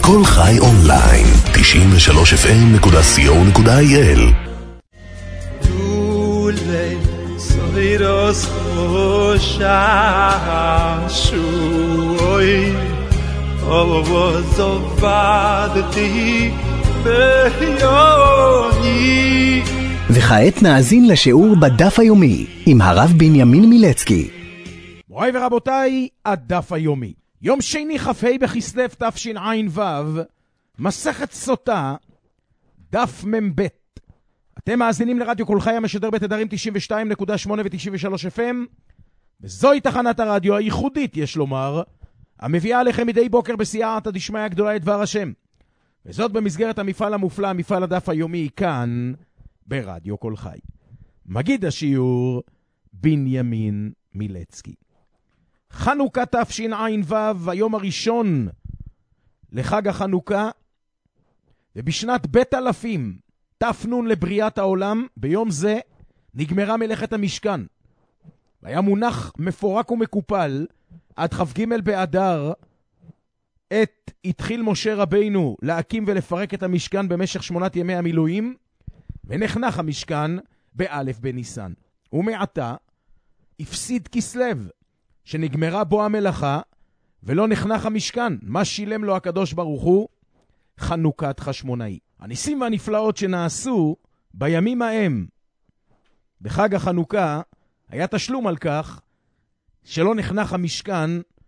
כל חי אונליין, 93fm.co.il. Dule soiros shashui ovozovadti beyoni. וכעת נאזין לשיעור בדף היומי עם הרב בנימין מילצקי. מוריי ורבותיי, הדף היומי. יום שני כ"ה בכסלו תשע"ו, מסכת סוטה, דף מ"ב. אתם מאזינים לרדיו כל חי המשדר בתדרים 92.8 ו-93 FM, וזוהי תחנת הרדיו הייחודית, יש לומר, המביאה עליכם מדי בוקר בסייעתא דשמיא הגדולה את דבר השם. וזאת במסגרת המפעל המופלא, מפעל הדף היומי, כאן ברדיו כל חי. מגיד השיעור, בנימין מילצקי. חנוכה תשע"ו, היום הראשון לחג החנוכה, ובשנת בית אלפים, תפנון לבריאת העולם, ביום זה נגמרה מלאכת המשכן. והיה מונח מפורק ומקופל, עד כ"ג באדר, התחיל משה רבינו להקים ולפרק את המשכן במשך 8 ימי המילואים, ונחנך המשכן באלף בניסן. ומעתה הפסיד כסלו, שנגמרה בו המלאכה, ולא נחנך המשכן. מה שילם לו הקדוש ברוך הוא? חנוכת חשמונאי. הניסים והנפלאות שנעשו בימים ההם בחג החנוכה, היה תשלום על כך שלא נחנך המשכן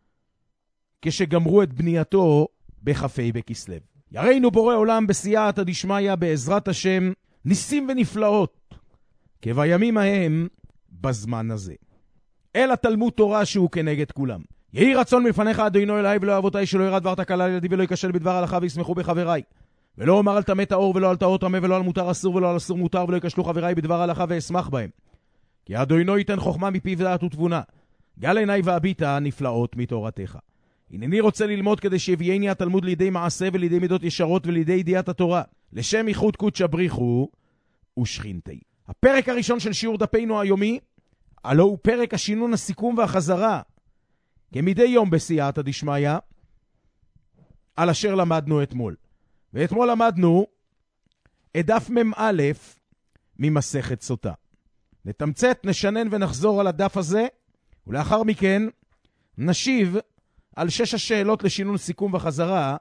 כשגמרו את בנייתו בכ"ה בכסלו. יראינו בורא עולם בסייעתא דשמיא, בעזרת השם, ניסים ונפלאות כבימים ההם בזמן הזה. אל התלמוד תורה שהוא כנגד כולם. יהי רצון מלפניך אדוני אלוהי ולא אבותיי, שלא ירד דבר תקלה לילדי ולא ייכשל בדבר הלכה וישמחו בחבריי. ולא אומר על טמא טהור ולא על טהור טמא ולא על מותר אסור ולא על אסור מותר, ולא ייכשלו חבריי בדבר הלכה ואשמח בהם. כי אדוני ייתן חוכמה מפיו דעת ותבונה. גל עיניי והביטה נפלאות מתורתך. הנני רוצה ללמוד כדי שיביאני התלמוד לידי מעשה ולידי מידות ישרות ולידי ידיעת התורה, לשם ייחוד קודשא בריחו ושכינתי. הפרק הראשון של שיעור דפנו היומי, הלא הוא פרק השינון, הסיכום והחזרה, כמדי יום בסייעתא דשמיא, על אשר למדנו אתמול. ואתמול למדנו את דף מ"א ממסכת סוטה. נתמצת, נשנן ונחזור על הדף הזה, ולאחר מכן נשיב על 6 השאלות לשינון, סיכום וחזרה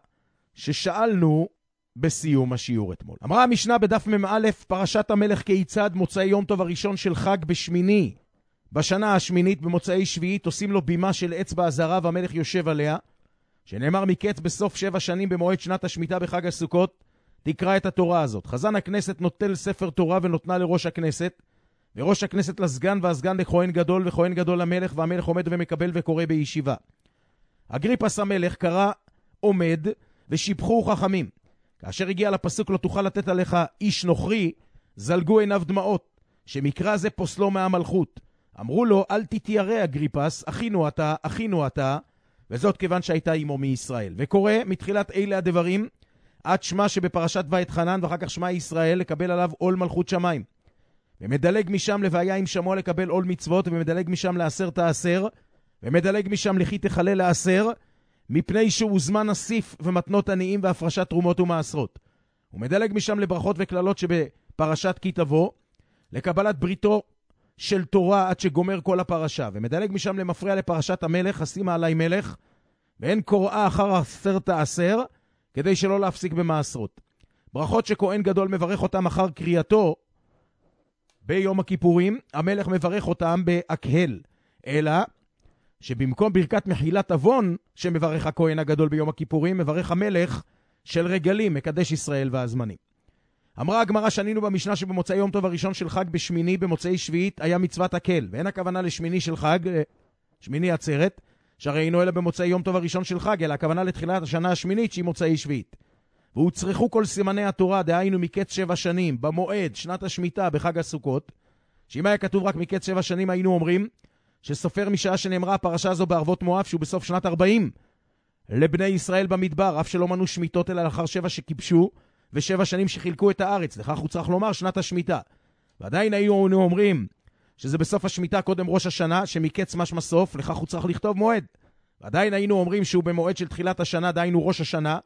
ששאלנו בסיום השיעור אתמול. אמרה המשנה בדף מ"א, פרשת המלך כיצד, מוצאי יום טוב הראשון של חג בשמיני, בשנה השמינית במוצאי שביעית, עושים לו בימה של אצבע הזרה והמלך יושב עליה, שנאמר מקץ בסוף 7 שנים במועד שנת השמיטה בחג הסוכות, תקרא את התורה הזאת. חזן הכנסת נוטל ספר תורה ונותנה לראש הכנסת, וראש הכנסת לסגן, והסגן לכהן גדול, וכהן גדול למלך, והמלך עומד ומקבל וקורא בישיבה. אגריפס המלך קרא עומד, ושיבחו חכמים. כאשר הגיע לפסוק לא תוכל לתת עליך איש נוכרי, זלגו עיניו דמעות, שמקרא זה פוסלו מהמלכות. אמרו לו, אל תתיירא אגריפס, אחינו אתה, וזאת כיוון שהייתה עמו מישראל. וקורא מתחילת אלה הדברים, עד שמה שבפרשת ואתחנן, ואחר כך שמה ישראל, לקבל עליו עול מלכות שמיים. ומדלג משם לוויה עם שמוע לקבל עול מצוות, ומדלג משם לעשר תעשר, ומדלג משם לכי תחלה לעשר, מפני שהוא זמן אסיף ומתנות עניים והפרשת תרומות ומעשרות. ומדלג משם לברכות וכללות שבפרשת כי תבוא, לקבלת בריתו של תורה עד שגומר כל הפרשה. ומדלג משם למפריע לפרשת המלך, השימה עלי מלך, ואין קוראה אחר 10 תעשר, כדי שלא להפסיק במעשרות. ברכות שכהן גדול מברך אותם אחר קריאתו, ביום הכיפורים, המלך מברך אותם בהקהל. אלא שבמקום ברכת מחילת אבון שמברך הכהן הגדול ביום הכיפורים, מברך המלך של רגלים, מקדש ישראל והזמנים. אמרה הגמרא, שנינו במשנה שבמוצאי יום טוב הראשון של חג בשמיני במוצאי שביעית היה מצוות הקהל, ואין הכוונה לשמיני של חג, שמיני עצרת, שהרי אינו אלא במוצאי יום טוב הראשון של חג, אלא הכוונה לתחילת השנה השמינית שהיא מוצאי שביעית. והוצרכו כל סימני התורה, דהיינו מקץ 7 שנים, במועד שנת השמיטה בחג הסוכות, שאם היה כתוב רק מקץ 7 שנים היינו אומרים שסופר משעה שנאמרה הפרשה הזו בערבות מואב, שהוא בסוף שנת 40 לבני ישראל במדבר, אף שלא מנו שמיטות אלא לאחר 7 שכיבשו ו7 שנים שחילקו את הארץ, לכך הוא צריך לומר שנת השמיטה. ועדיין היינו אומרים שזה בסוף השמיטה קודם ראש השנה, שמקץ משמע סוף, לכך הוא צריך לכתוב מועד. ועדיין היינו אומרים שהוא במועד של תחילת השנה, דהיינו ראש השנה,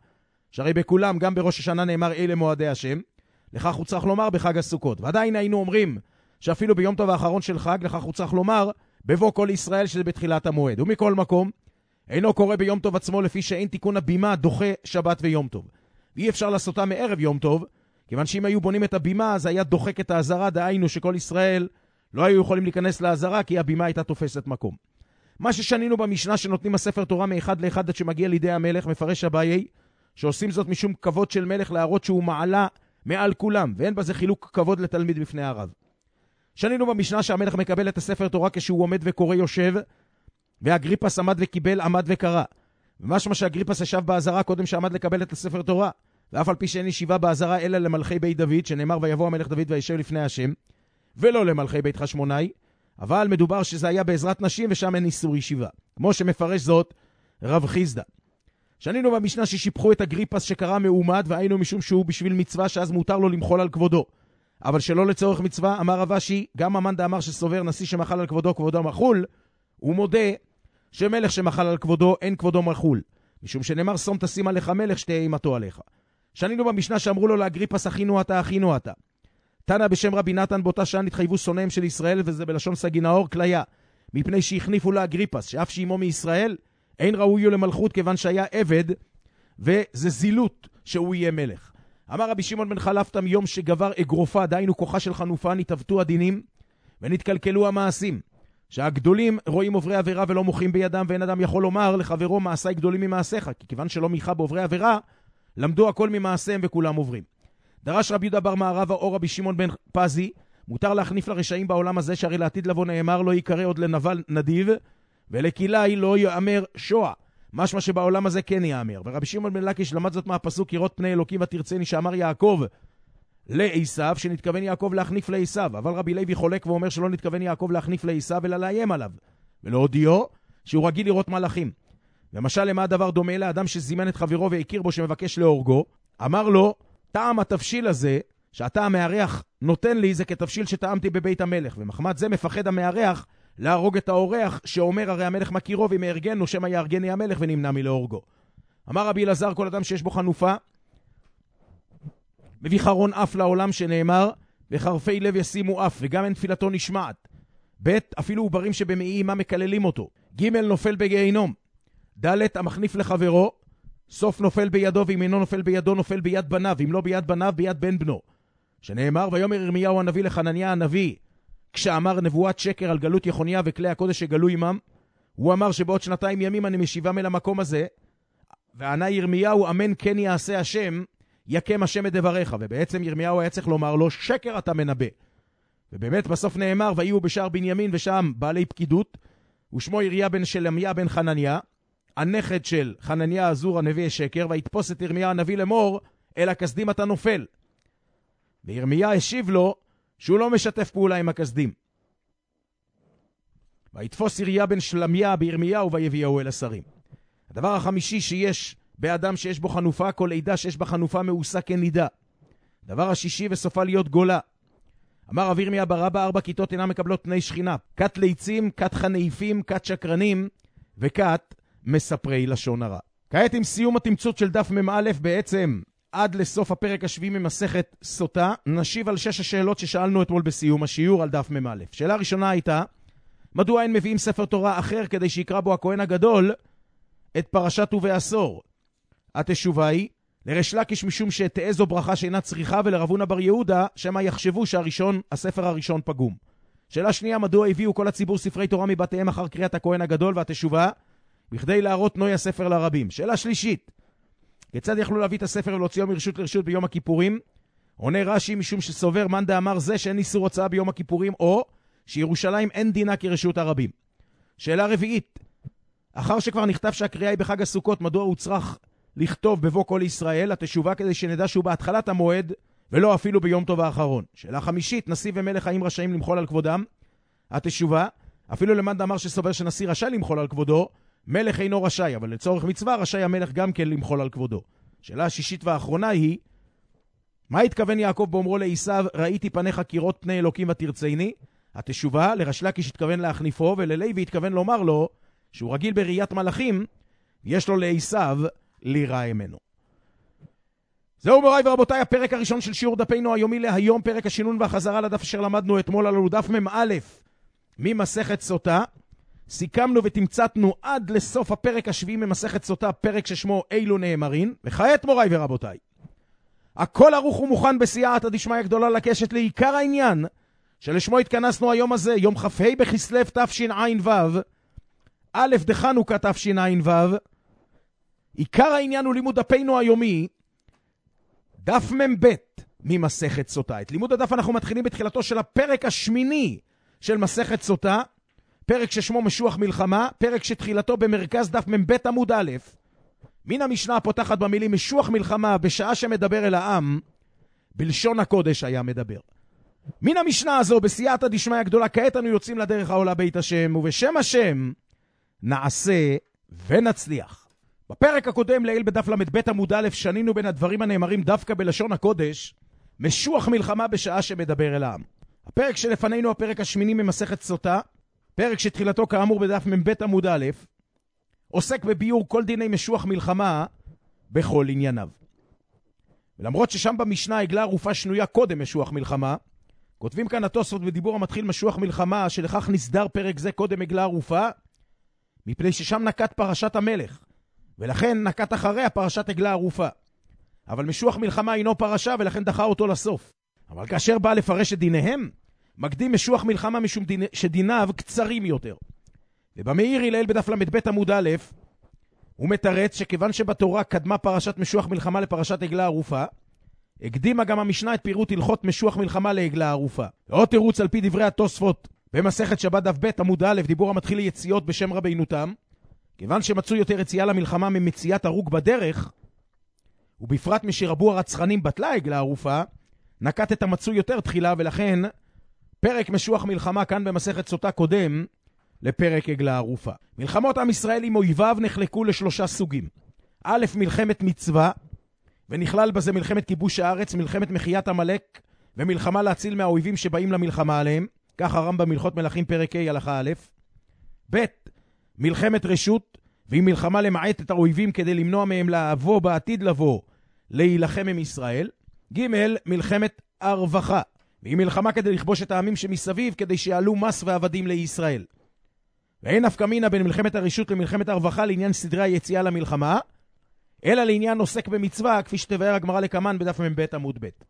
שהרי בכולם, גם בראש השנה נאמר אלה מועדי השם, לכך הוא צריך לומר בחג הסוכות. ועדיין היינו אומרים שאפילו ביום טוב האחרון של חג, לכך הוא צריך לומר בבוא כל ישראל שזה בתחילת המועד. ומכל מקום, אינו קורה ביום טוב עצמו לפי שאין תיקון הבימה דוחה שבת ויום טוב. ואי אפשר לעשותה מערב יום טוב, כיוון שאם היו בונים את הבימה, אז היה דוחק את העזרה, דהיינו שכל ישראל לא היו יכולים להיכנס לעזרה, כי הבימה הייתה תופסת מקום. מה ששנינו במשנה שנותנים הספר תורה מאחד לאחד עד שמגיע לידי המלך, מפרש אביי, שעושים זאת משום כבוד של מלך להראות שהוא מעלה מעל כולם, ואין בזה חילוק כבוד לתלמיד בפני הרב. שנינו במשנה שהמלך מקבל את הספר תורה כשהוא עומד וקורא יושב, והגריפס עמד וקיבל, עמד וקרא. ומשמע שהגריפס ישב בעזרה קודם שעמד לקבל את הספר תורה, ואף על פי שאין ישיבה בעזרה אלא למלכי בית דוד, שנאמר ויבוא המלך דוד וישב לפני השם, ולא למלכי בית חשמונאי, אבל מדובר שזה היה בעזרת נשים ושם אין איסור ישיבה. כמו שמפרש זאת רב חיסדא. שנינו במשנה ששיפחו את הגריפס שקרא מעומד, והיינו משום שהוא בשביל מצווה שאז מותר לו למחול על כבודו. אבל שלא לצורך מצווה, אמר רב אשי, גם המן דאמר שסובר נשיא שמחל על כבודו, כבודו מחול, הוא מודה שמלך שמחל על כבודו, אין כבודו מחול. משום שנאמר שום תשים עליך מלך שתהיה אימתו עליך. שנינו במשנה שאמרו לו לאגריפס אחינו אתה, אחינו אתה. תנא בשם רבי נתן באותה שעה נתחייבו שונאיהם של ישראל, וזה בלשון סגי נאור כליה, מפני שהכניפו לאגריפס, שאף שאימו מישראל, אין ראוי למלכות כיוון שהיה עבד, וזה זילות שהוא יהיה מלך. אמר רבי שמעון בן חלפתא מיום שגבר אגרופה, דהיינו כוחה של חנופה, נתעוותו הדינים ונתקלקלו המעשים. שהגדולים רואים עוברי עבירה ולא מוחים בידם, ואין אדם יכול לומר לחברו מעשי גדולים ממעשיך, כי כיוון שלא מיכה בעוברי עבירה, למדו הכל ממעשיהם וכולם עוברים. דרש רבי יהודה בר מערבא או רבי שמעון בן פזי, מותר להחניף לרשעים בעולם הזה, שהרי לעתיד לבוא נאמר לא יקרא עוד לנבל נדיב, ולקילאי לא יאמר שועה. משמע שבעולם הזה כן יאמר. ורבי שמעון בן לקיש למד זאת מהפסוק יראות פני אלוקים ותרצני, שאמר יעקב לעשיו, שנתכוון יעקב להחניף לעשיו. אבל רבי לוי חולק ואומר שלא נתכוון יעקב להחניף לעשיו, אלא לאיים עליו, ולהודיעו שהוא רגיל לראות מלאכים. למשל, למה הדבר דומה? לאדם שזימן את חברו והכיר בו שמבקש להורגו, אמר לו, טעם התבשיל הזה שאתה המארח נותן לי זה כתבשיל שטעמתי בבית המלך, ומחמת זה מפחד המארח להרוג את האורח, שאומר הרי המלך מכירו ואם יארגנו שמא יארגני המלך ונמנע מלהורגו. אמר רבי אלעזר, כל אדם שיש בו חנופה מביא חרון אף לעולם, שנאמר וחרפי לב ישימו אף, וגם אין תפילתו נשמעת. ב' אפילו עוברים שבמעי מה מקללים אותו. ג' נופל בגיהינום. ד' המחניף לחברו סוף נופל בידו, ואם אינו נופל בידו נופל ביד בניו, ואם לא ביד בניו ביד בן בנו, שנאמר ויאמר ירמיהו הנביא לחנניה הנביא כשאמר נבואת שקר על גלות יחוניה וכלי הקודש שגלו עמם, הוא אמר שבעוד 2 ימים אני משיבם אל המקום הזה, וענה ירמיהו אמן כן יעשה השם, יקם השם את דבריך. ובעצם ירמיהו היה צריך לומר לו שקר אתה מנבא. ובאמת בסוף נאמר ויהיו בשער בנימין, ושם בעלי פקידות, ושמו יריה בן שלמיה בן חנניה, הנכד של חנניה הזור הנביא שקר, ויתפוס את ירמיה הנביא לאמור אל הכסדים אתה נופל. וירמיה השיב לו שהוא לא משתף פעולה עם הכסדים. ויתפוס יריה בן שלמיה בירמיהו ויביאו אל השרים. הדבר החמישי שיש באדם שיש בו חנופה, כל עדה שיש בה חנופה מעושה כנידה. דבר השישי וסופה להיות גולה. אמר רב ירמיה בר אבא 4 כיתות אינם מקבלות פני שכינה, כת ליצים, כת חנאיפים, כת שקרנים וכת מספרי לשון הרע. כעת עם סיום התמצות של דף מ"א בעצם עד לסוף הפרק השביעי ממסכת סוטה, נשיב על 6 השאלות ששאלנו אתמול בסיום השיעור על דף מ"א. שאלה ראשונה הייתה, מדוע אין מביאים ספר תורה אחר כדי שיקרא בו הכהן הגדול את פרשת ובעשור? התשובה היא, לריש לקיש משום שתעזו ברכה שאינה צריכה, ולרב הונא בר יהודה שמא יחשבו הספר הראשון פגום. שאלה שנייה, מדוע הביאו כל הציבור ספרי תורה מבתיהם אחר קריאת הכהן הגדול? והתשובה, בכדי להראות נוי הספר לרבים. שאלה שלישית, כיצד יכלו להביא את הספר ולהוציאו מרשות לרשות ביום הכיפורים? עונה רש"י משום שסובר מאן דאמר זה שאין איסור הוצאה ביום הכיפורים, או שירושלים אין דינה כרשות הרבים. שאלה רביעית, אחר שכבר נכתב שהקריאה היא בחג הסוכות, מדוע הוא צריך לכתוב בבוא כל ישראל? התשובה, כדי שנדע שהוא בהתחלת המועד ולא אפילו ביום טוב האחרון. שאלה חמישית, נשיא ומלך האם רשאים למחול על כבודם? התשובה, אפילו למאן דאמר שסובר שנשיא רשאי למחול על כבודו, מלך אינו רשאי, אבל לצורך מצווה רשאי המלך גם כן למחול על כבודו. שאלה השישית והאחרונה היא, מה התכוון יעקב באומרו לעשיו, ראיתי פניך כראות פני אלוקים ותרצני? התשובה, לריש לקיש התכוון להחניפו, וללוי התכוון לומר לו שהוא רגיל בראיית מלאכים, יש לו לעשיו ליראה ממנו. זהו מוריי ורבותיי, הפרק הראשון של שיעור דפינו היומי להיום, פרק השינון והחזרה לדף אשר למדנו אתמול, עלינו דף מ"א ממסכת סוטה. סיכמנו ותמצתנו עד לסוף הפרק השביעי ממסכת סוטה, פרק ששמו אילו נאמרין. וכעת מוריי ורבותיי, הכל ערוך ומוכן בסייעתא דשמיא גדולה לקשת לעיקר העניין שלשמו התכנסנו היום הזה, יום כ"ה בכסלו תשע"ו, א' דחנוכה תשע"ו. עיקר העניין הוא לימוד דפינו היומי, דף מ"ב ממסכת סוטה. את לימוד הדף אנחנו מתחילים בתחילתו של הפרק השמיני של מסכת סוטה, פרק ששמו משוח מלחמה, פרק שתחילתו במרכז דף מ"ב עמוד א', מן המשנה הפותחת במילים משוח מלחמה בשעה שמדבר אל העם, בלשון הקודש היה מדבר. מן המשנה הזו בסייעתא דשמיא גדולה, כעת אנו יוצאים לדרך העולה בית השם, ובשם השם נעשה ונצליח. בפרק הקודם לעיל בדף למ"ב עמוד א' שנינו בין הדברים הנאמרים דווקא בלשון הקודש, משוח מלחמה בשעה שמדבר אל העם. הפרק שלפנינו הפרק השמיני ממסכת סוטה, פרק שתחילתו כאמור בדף מ"ב עמוד א', עוסק בביור כל דיני משוח מלחמה בכל ענייניו. ולמרות ששם במשנה עגלה ערופה שנויה קודם משוח מלחמה, כותבים כאן התוספות בדיבור המתחיל משוח מלחמה שלכך נסדר פרק זה קודם עגלה ערופה, מפני ששם נקט פרשת המלך, ולכן נקט אחריה פרשת עגלה ערופה. אבל משוח מלחמה אינו פרשה ולכן דחה אותו לסוף. אבל כאשר בא לפרש את דיניהם, מקדים משוח מלחמה משום שדיניו קצרים יותר. ובמאירי לעיל בדף למ"ב עמוד א', הוא מתרץ שכיוון שבתורה קדמה פרשת משוח מלחמה לפרשת עגלה ערופה, הקדימה גם המשנה את פירוט הלכות משוח מלחמה לעגלה ערופה. עוד תירוץ על פי דברי התוספות במסכת שבת דף ב' עמוד א', דיבור המתחיל ליציאות בשם רבינו תם, כיוון שמצאו יותר יציאה למלחמה ממציאת הרוג בדרך, ובפרט משרבו הרצחנים בטלה עגלה ערופה, נקט את המצוי יותר תחילה, ולכן פרק משוח מלחמה כאן במסכת סוטה קודם לפרק עגלה ערופה. מלחמות עם ישראל עם אויביו נחלקו לשלושה סוגים. א', מלחמת מצווה, ונכלל בזה מלחמת כיבוש הארץ, מלחמת מחיית עמלק, ומלחמה להציל מהאויבים שבאים למלחמה עליהם, כך הרמב"ם בהלכות מלכים פרק ה' הלכה א'. ב', מלחמת רשות, והיא מלחמה למעט את האויבים כדי למנוע מהם לבוא בעתיד לבוא להילחם עם ישראל. ג', מלחמת הרווחה, והיא מלחמה כדי לכבוש את העמים שמסביב כדי שיעלו מס ועבדים לישראל. ואין נפקא מינה בין מלחמת הרשות למלחמת הרווחה לעניין סדרי היציאה למלחמה, אלא לעניין עוסק במצווה, כפי שתבאר הגמרא לקמן בדף מ"ב עמוד ב'.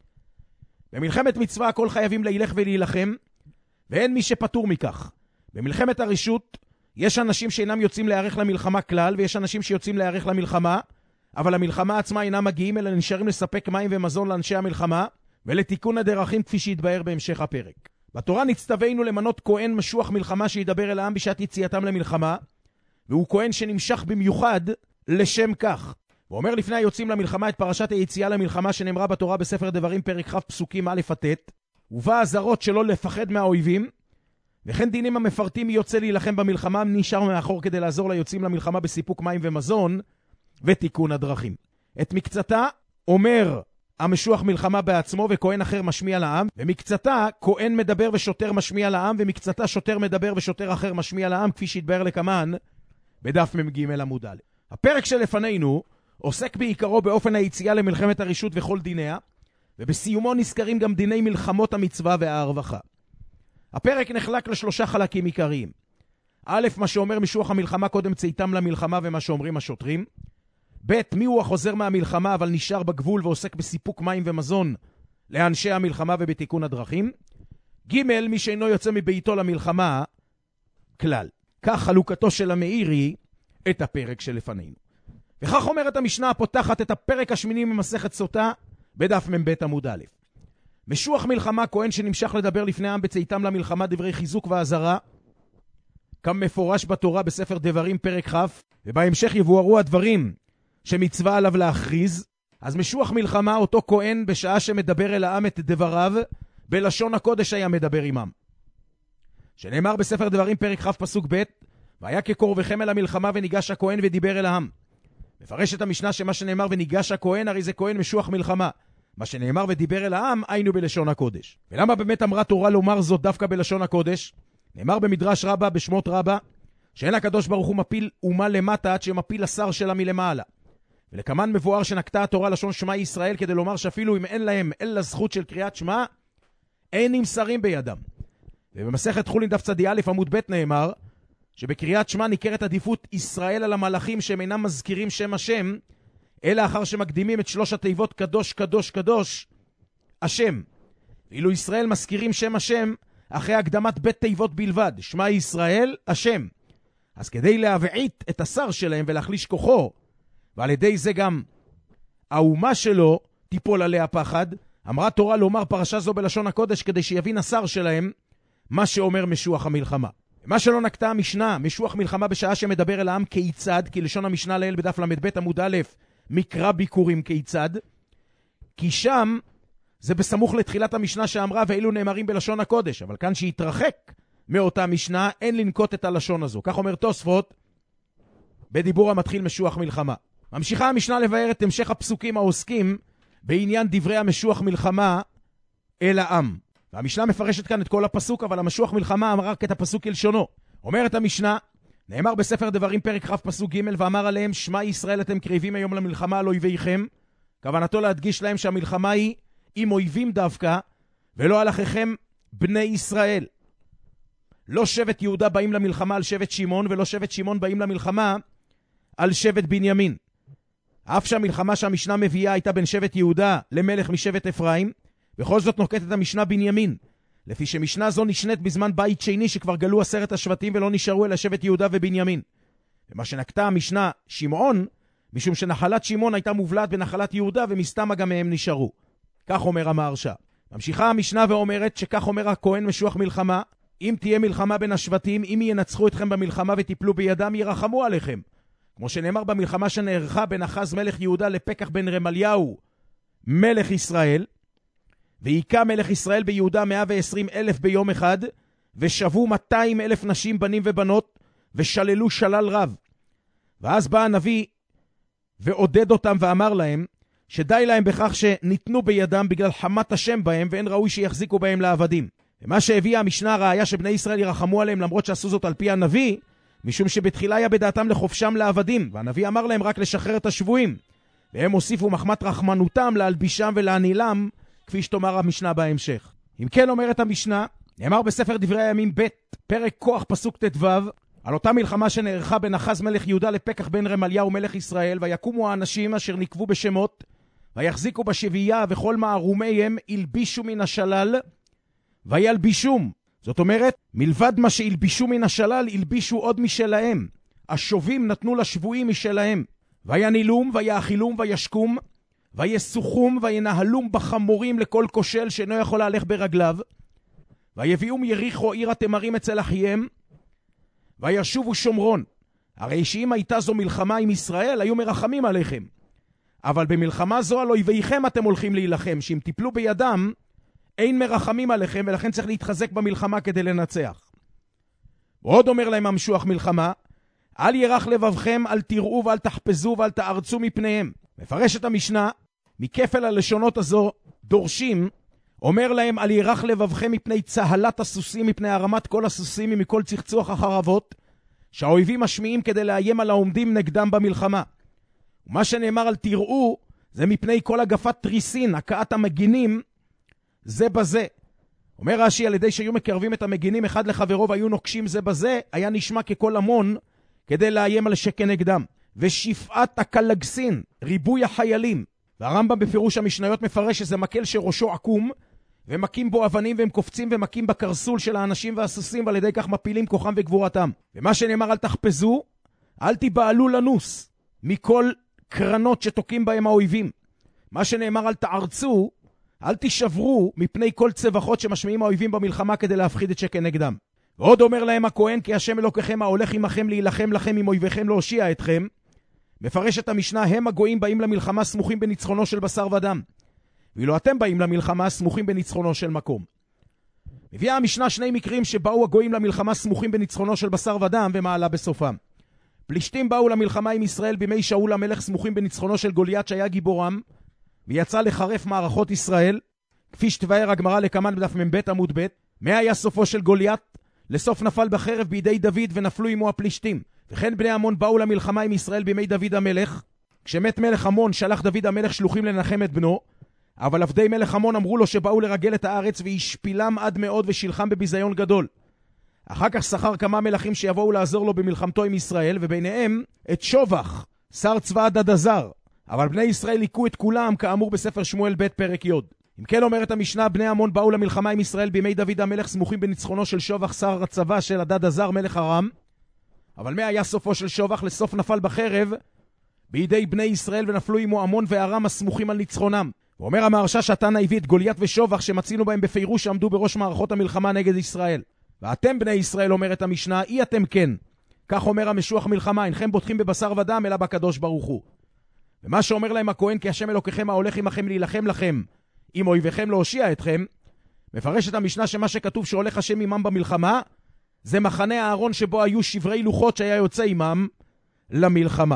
במלחמת מצווה הכל חייבים להילך ולהילחם, ואין מי שפטור מכך. במלחמת הרשות יש אנשים שאינם יוצאים להיערך למלחמה כלל, ויש אנשים שיוצאים להיערך למלחמה, אבל המלחמה עצמה אינם מגיעים, אלא נשארים לספק מים ומזון לאנשי המלחמה, ולתיקון הדרכים כפי שיתבאר בהמשך הפרק. בתורה נצטווינו למנות כהן משוח מלחמה שידבר אל העם בשעת יציאתם למלחמה, והוא כהן שנמשך במיוחד לשם כך. ואומר לפני היוצאים למלחמה את פרשת היציאה למלחמה שנאמרה בתורה בספר דברים פרק כ' פסוקים א' עד ט', ובה הזרות שלא לפחד מהאויבים, וכן דינים המפרטים מי יוצא להילחם במלחמה נשאר מאחור כדי לעזור ליוצאים למלחמה בסיפוק מים ומזון ותיקון הדרכים. את מקצתה אומר המשוח מלחמה בעצמו וכהן אחר משמיע לעם, ומקצתה כהן מדבר ושוטר משמיע לעם, ומקצתה שוטר מדבר ושוטר אחר משמיע לעם, כפי שהתבאר לקמן בדף מ"ג עמוד א'. הפרק שלפנינו עוסק בעיקרו באופן היציאה למלחמת הרשות וכל דיניה, ובסיומו נזכרים גם דיני מלחמות המצווה והרווחה. הפרק נחלק לשלושה חלקים עיקריים. א', מה שאומר משוח המלחמה קודם צאתם למלחמה ומה שאומרים השוטרים. ב', מי הוא החוזר מהמלחמה אבל נשאר בגבול ועוסק בסיפוק מים ומזון לאנשי המלחמה ובתיקון הדרכים. ג', מי שאינו יוצא מביתו למלחמה כלל. כך חלוקתו של המאירי את הפרק שלפנינו. וכך אומרת המשנה הפותחת את הפרק השמיני ממסכת סוטה בדף מ"ב עמוד א'. משוח מלחמה כהן שנמשך לדבר לפני העם בצאתם למלחמה דברי חיזוק ועזרה, כמפורש בתורה בספר דברים פרק כ', ובהמשך יבוארו הדברים שמצווה עליו להכריז. אז משוח מלחמה אותו כהן בשעה שמדבר אל העם את דבריו בלשון הקודש היה מדבר עמם, שנאמר בספר דברים פרק כ' פסוק ב', והיה כקרבכם אל המלחמה וניגש הכהן ודיבר אל העם. מפרש את המשנה שמה שנאמר וניגש הכהן הרי זה כהן משוח מלחמה, מה שנאמר ודיבר אל העם היינו בלשון הקודש. ולמה באמת אמרה תורה לומר זאת דווקא בלשון הקודש? נאמר במדרש רבה בשמות רבה שאין הקדוש ברוך הוא מפיל אומה למטה עד שמפיל השר שלה מלמעלה, ולכמן מבואר שנקטה התורה לשון שמע ישראל כדי לומר שאפילו אם אין להם אלא זכות של קריאת שמע, אין נמסרים בידם. ובמסכת חולין דף צדי א' עמוד ב' נאמר שבקריאת שמע ניכרת עדיפות ישראל על המלאכים שהם אינם מזכירים שם השם, אלא אחר שמקדימים את 3 התיבות קדוש קדוש קדוש השם. ואילו ישראל מזכירים שם השם אחרי הקדמת בית תיבות בלבד, שמע ישראל השם. אז כדי להבעית את השר שלהם ולהחליש כוחו, ועל ידי זה גם האומה שלו תיפול עליה פחד, אמרה תורה לומר פרשה זו בלשון הקודש כדי שיבין השר שלהם מה שאומר משוח המלחמה. מה שלא נקטה המשנה, משוח מלחמה בשעה שמדבר אל העם כיצד, כי לשון המשנה לאל בדף למד ב' עמוד א', מקרא ביקורים כיצד, כי שם זה בסמוך לתחילת המשנה שאמרה ואילו נאמרים בלשון הקודש, אבל כאן שהתרחק מאותה משנה אין לנקוט את הלשון הזו. כך אומר תוספות בדיבור המתחיל משוח מלחמה. ממשיכה המשנה לבאר את המשך הפסוקים העוסקים בעניין דברי המשוח מלחמה אל העם. והמשנה מפרשת כאן את כל הפסוק, אבל המשוח מלחמה אמר רק את הפסוק כלשונו. אומרת המשנה, נאמר בספר דברים פרק כ' פסוק ג' ואמר עליהם שמע ישראל אתם קריבים היום למלחמה על אויביכם. כוונתו להדגיש להם שהמלחמה היא עם אויבים דווקא ולא על אחיכם בני ישראל. לא שבט יהודה באים למלחמה על שבט שמעון ולא שבט שמעון באים למלחמה על שבט בנימין. אף שהמלחמה שהמשנה מביאה הייתה בין שבט יהודה למלך משבט אפרים, בכל זאת נוקטת המשנה בנימין, לפי שמשנה זו נשנית בזמן בית שני שכבר גלו 10 השבטים ולא נשארו אלא שבט יהודה ובנימין. ומה שנקטה המשנה שמעון, משום שנחלת שמעון הייתה מובלעת בנחלת יהודה ומסתמה גם מהם נשארו. כך אומר המהרש"א. ממשיכה המשנה ואומרת שכך אומר הכהן משוח מלחמה, אם תהיה מלחמה בין השבטים, אם ינצחו אתכם במלחמה ותיפלו בידם, ירחמו עליכם. כמו שנאמר במלחמה שנערכה בין אחז מלך יהודה לפקח בן רמליהו מלך ישראל, והיכה מלך ישראל ביהודה 120,000 ביום אחד, ושבו 200,000 נשים בנים ובנות, ושללו שלל רב. ואז בא הנביא ועודד אותם ואמר להם, שדי להם בכך שניתנו בידם בגלל חמת השם בהם, ואין ראוי שיחזיקו בהם לעבדים. ומה שהביאה המשנה ראיה שבני ישראל ירחמו עליהם למרות שעשו זאת על פי הנביא, משום שבתחילה היה בדעתם לחופשם לעבדים, והנביא אמר להם רק לשחרר את השבויים, והם הוסיפו מחמת רחמנותם להלבישם ולהנילם, כפי שתאמר המשנה בהמשך. אם כן אומרת המשנה, נאמר בספר דברי הימים ב' פרק כוח פסוק ט"ו, על אותה מלחמה שנערכה בין אחז מלך יהודה לפקח בן רמליהו מלך ישראל, ויקומו האנשים אשר נקבו בשמות, ויחזיקו בשבייה וכל מערומיהם ילבישו מן השלל, וילבישום. זאת אומרת, מלבד מה שילבישו מן השלל, ילבישו עוד משלהם. השובים נתנו לשבויים משלהם. וינילום, ויאכילום, וישקום, ויסוחום, וינהלום בחמורים לכל כושל שאינו יכול להלך ברגליו. ויביאום יריחו עיר התמרים אצל אחייהם, וישובו שומרון. הרי שאם הייתה זו מלחמה עם ישראל, היו מרחמים עליכם. אבל במלחמה זו על אויביכם אתם הולכים להילחם, שאם תיפלו בידם, אין מרחמים עליכם, ולכן צריך להתחזק במלחמה כדי לנצח. ועוד אומר להם המשוח מלחמה, אל ירח לבבכם, אל תראו ואל תחפזו ואל תארצו מפניהם. מפרש את המשנה, מכפל הלשונות הזו דורשים, אומר להם, אל ירח לבבכם מפני צהלת הסוסים, מפני הרמת כל הסוסים, מכל צחצוח החרבות, שהאויבים משמיעים כדי לאיים על העומדים נגדם במלחמה. ומה שנאמר על תראו, זה מפני כל הגפת תריסין, הקעת המגינים, זה בזה. אומר רש"י, על ידי שהיו מקרבים את המגינים אחד לחברו והיו נוקשים זה בזה, היה נשמע ככל המון כדי לאיים על שכנגדם. ושפעת הקלגסין, ריבוי החיילים. והרמב"ם בפירוש המשניות מפרש שזה מקל שראשו עקום, ומקים בו אבנים והם קופצים ומקים בקרסול של האנשים והסוסים, ועל ידי כך מפילים כוחם וגבורתם. ומה שנאמר אל תחפזו, אל תיבעלו לנוס מכל קרנות שתוקים בהם האויבים. מה שנאמר אל תערצו, אל תשברו מפני כל צבחות שמשמיעים האויבים במלחמה כדי להפחיד את שכנגדם. ועוד אומר להם הכהן, כי השם אלוקיכם ההולך עמכם להילחם לכם עם אויביכם להושיע אתכם. מפרש את המשנה, הם הגויים באים למלחמה סמוכים בניצחונו של בשר ודם. ואילו אתם באים למלחמה סמוכים בניצחונו של מקום. מביאה המשנה שני מקרים שבאו הגויים למלחמה סמוכים בניצחונו של בשר ודם ומעלה בסופם. פלישתים באו למלחמה עם ישראל בימי שאול המלך סמוכים בניצחונו של גוליית שהיה גיבורם, ויצא לחרף מערכות ישראל, כפי שתבאר הגמרא לקמן בדף מ"ב עמוד ב'. מה היה סופו של גוליית? לסוף נפל בחרב בידי דוד ונפלו עמו הפלישתים. וכן בני עמון באו למלחמה עם ישראל בימי דוד המלך, כשמת מלך עמון שלח דוד המלך שלוחים לנחם את בנו, אבל עבדי מלך עמון אמרו לו שבאו לרגל את הארץ והשפילם עד מאוד ושילחם בביזיון גדול. אחר כך שכר כמה מלכים שיבואו לעזור לו במלחמתו עם ישראל, וביניהם את שובח, שר צבא הדדזר. אבל בני ישראל ליקו את כולם, כאמור בספר שמואל ב' פרק י'. אם כן אומרת המשנה, בני עמון באו למלחמה עם ישראל בימי דוד המלך סמוכים בניצחונו של שובח שר הצבא של הדדזר מלך ארם. אבל מה היה סופו של שובח? לסוף נפל בחרב בידי בני ישראל, ונפלו עמו עמון וארם הסמוכים על ניצחונם. ואומר המהרש"ש התנא הביא את גוליית ושובח שמצינו בהם בפירוש שעמדו בראש מערכות המלחמה נגד ישראל. ואתם בני ישראל, אומרת המשנה, אי אתם כן. כך אומר המשוח מלחמה, אינכם בוטחים בבשר ודם אלא בקדוש ברוך הוא. ומה שאומר להם הכהן, כי השם אלוקיכם ההולך עמכם להילחם לכם, עם אויביכם להושיע אתכם, מפרש את המשנה שמה שכתוב שהולך השם עמם במלחמה, זה מחנה הארון שבו היו שברי לוחות שהיה יוצא עמם למלחמה.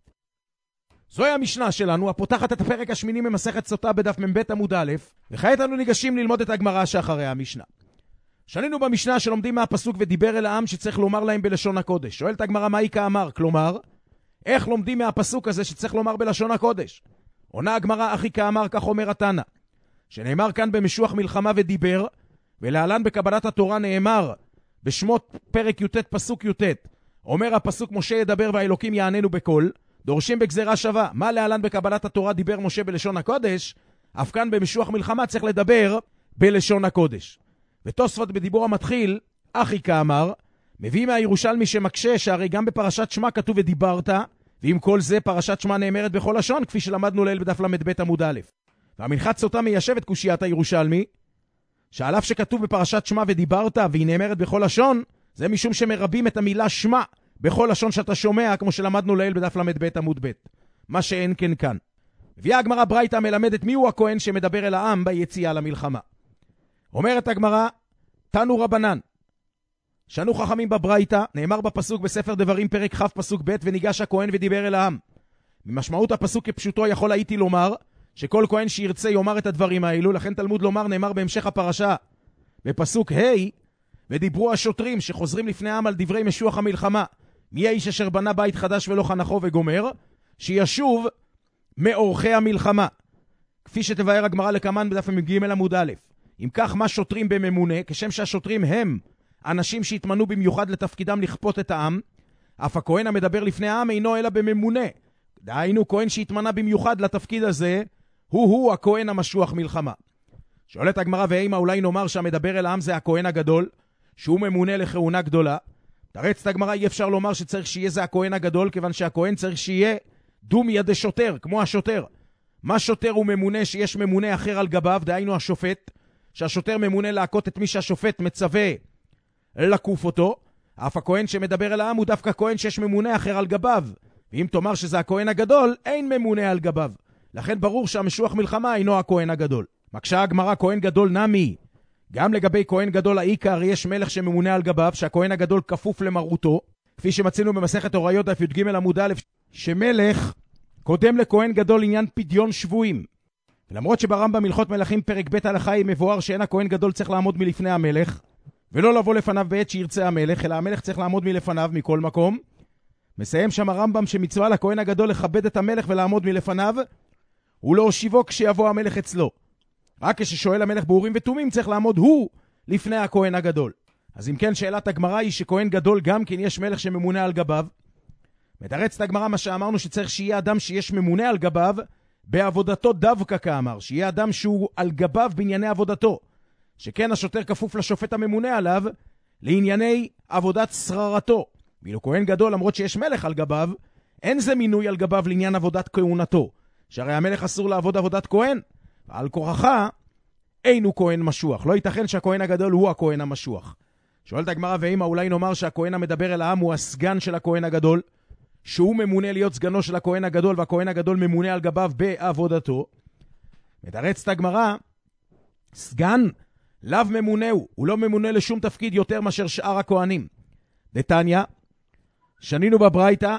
זוהי המשנה שלנו, הפותחת את הפרק השמיני ממסכת סוטה בדף מ"ב עמוד א', וכעת אנו ניגשים ללמוד את הגמרא שאחרי המשנה. שנינו במשנה שלומדים מהפסוק ודיבר אל העם שצריך לומר להם בלשון הקודש. שואלת הגמרא מה איכה אמר, כלומר, איך לומדים מהפסוק הזה שצריך לומר בלשון הקודש? עונה הגמרא, אחי כאמר, כך אומר התנא, שנאמר כאן במשוח מלחמה ודיבר, ולהלן בקבלת התורה נאמר בשמות פרק י"ט פסוק י"ט, אומר הפסוק משה ידבר והאלוקים יעננו בקול, דורשים בגזרה שווה. מה להלן בקבלת התורה דיבר משה בלשון הקודש? אף כאן במשוח מלחמה צריך לדבר בלשון הקודש. ותוספות בדיבור המתחיל, אחי כאמר, מביא מהירושלמי שמקשה שהרי גם בפרשת שמה כתוב ודיברת, ועם כל זה פרשת שמה נאמרת בכל לשון, כפי שלמדנו ליל בדף למד ב' עמוד א'. והמנחת סוטה מיישב את קושיית הירושלמי, שעל אף שכתוב בפרשת שמה ודיברת והיא נאמרת בכל לשון, זה משום שמרבים את המילה שמה בכל לשון שאתה שומע, כמו שלמדנו ליל בדף למד ב' עמוד ב', מה שאין כן כאן. הביאה הגמרא ברייתא מלמדת מיהו הכהן שמדבר אל העם ביציאה למלחמה. אומרת הגמרא, תנו רבנן, שנו חכמים בברייתא, נאמר בפסוק בספר דברים פרק כ' פסוק ב', וניגש הכהן ודיבר אל העם. ממשמעות הפסוק כפשוטו יכול הייתי לומר שכל כהן שירצה יאמר את הדברים האלו, לכן תלמוד לומר נאמר בהמשך הפרשה בפסוק ה', ודיברו השוטרים שחוזרים לפני העם על דברי משוח המלחמה, מי האיש אשר בנה בית חדש ולא חנכו, וגומר שישוב מאורחי המלחמה, כפי שתבאר הגמרא לקמן בדף מ"ג עמוד א'. אם כך, מה שוטרים בממונה? כשם שהשוטרים הם אנשים שהתמנו במיוחד לתפקידם לכפות את העם, אף הכהן המדבר לפני העם אינו אלא בממונה. דהיינו, כהן שהתמנה במיוחד לתפקיד הזה, הוא הכהן המשוח מלחמה. שואלת הגמרא, ואימה אולי נאמר שהמדבר אל העם זה הכהן הגדול, שהוא ממונה לכהונה גדולה? תרצת הגמרא, אי אפשר לומר שצריך שיהיה זה הכהן הגדול, כיוון שהכהן צריך שיהיה דום ידי שוטר, כמו השוטר. מה שוטר הוא ממונה שיש ממונה אחר על גביו, דהיינו השופט, שהשוטר ממונה להכות את מי שהשופט מצווה לקוף אותו. אף הכהן שמדבר אל העם הוא דווקא כהן שיש ממונה אחר על גביו, ואם תאמר שזה הכהן הגדול, אין ממונה על גביו. לכן ברור שהמשוח מלחמה אינו הכהן הגדול. מקשה הגמרא, כהן גדול נמי, גם לגבי כהן גדול העיקר יש מלך שממונה על גביו, שהכהן הגדול כפוף למרותו, כפי שמצינו במסכת הוריות דף י"ג עמוד א', שמלך קודם לכהן גדול עניין פדיון שבויים. ולמרות שברמב"ם הלכות מלכים פרק ב' הלכה היא מבואר שאין הכהן גדול צריך לעמוד מלפני המלך, ולא לבוא לפניו בעת שירצה המלך, אלא המלך צריך לעמוד מלפניו מכל מקום. מסיים שם הרמב"ם שמצווה לכהן הגדול לכבד את המלך ולעמוד מלפניו, ולהושיבו כשיבוא המלך אצלו. רק כששואל המלך באורים ותומים צריך לעמוד הוא לפני הכהן הגדול. אז אם כן, שאלת הגמרא היא שכהן גדול גם כן יש מלך שממונה על גביו. מתרצת הגמרא מה שאמרנו שצריך שיהיה אדם שיש ממונה על גביו בעבודתו דווקא כאמר, שיהיה אדם שהוא על גביו בענייני עבודתו, שכן השוטר כפוף לשופט הממונה עליו לענייני עבודת שררתו. ואילו כהן גדול למרות שיש מלך על גביו, אין זה מינוי על גביו לעניין עבודת כהונתו, שהרי המלך אסור לעבוד עבודת כהן, ועל כורחה אינו כהן משוח. לא ייתכן שהכהן הגדול הוא הכהן המשוח. שואלת הגמרא, ואימה אולי נאמר שהכהן המדבר אל העם הוא הסגן של הכהן הגדול, שהוא ממונה להיות סגנו של הכהן הגדול, והכהן הגדול ממונה על גביו בעבודתו. מתרצת הגמרא, סגן לאו ממונה הוא לא ממונה לשום תפקיד יותר מאשר שאר הכהנים. דתניא, שנינו בברייתא,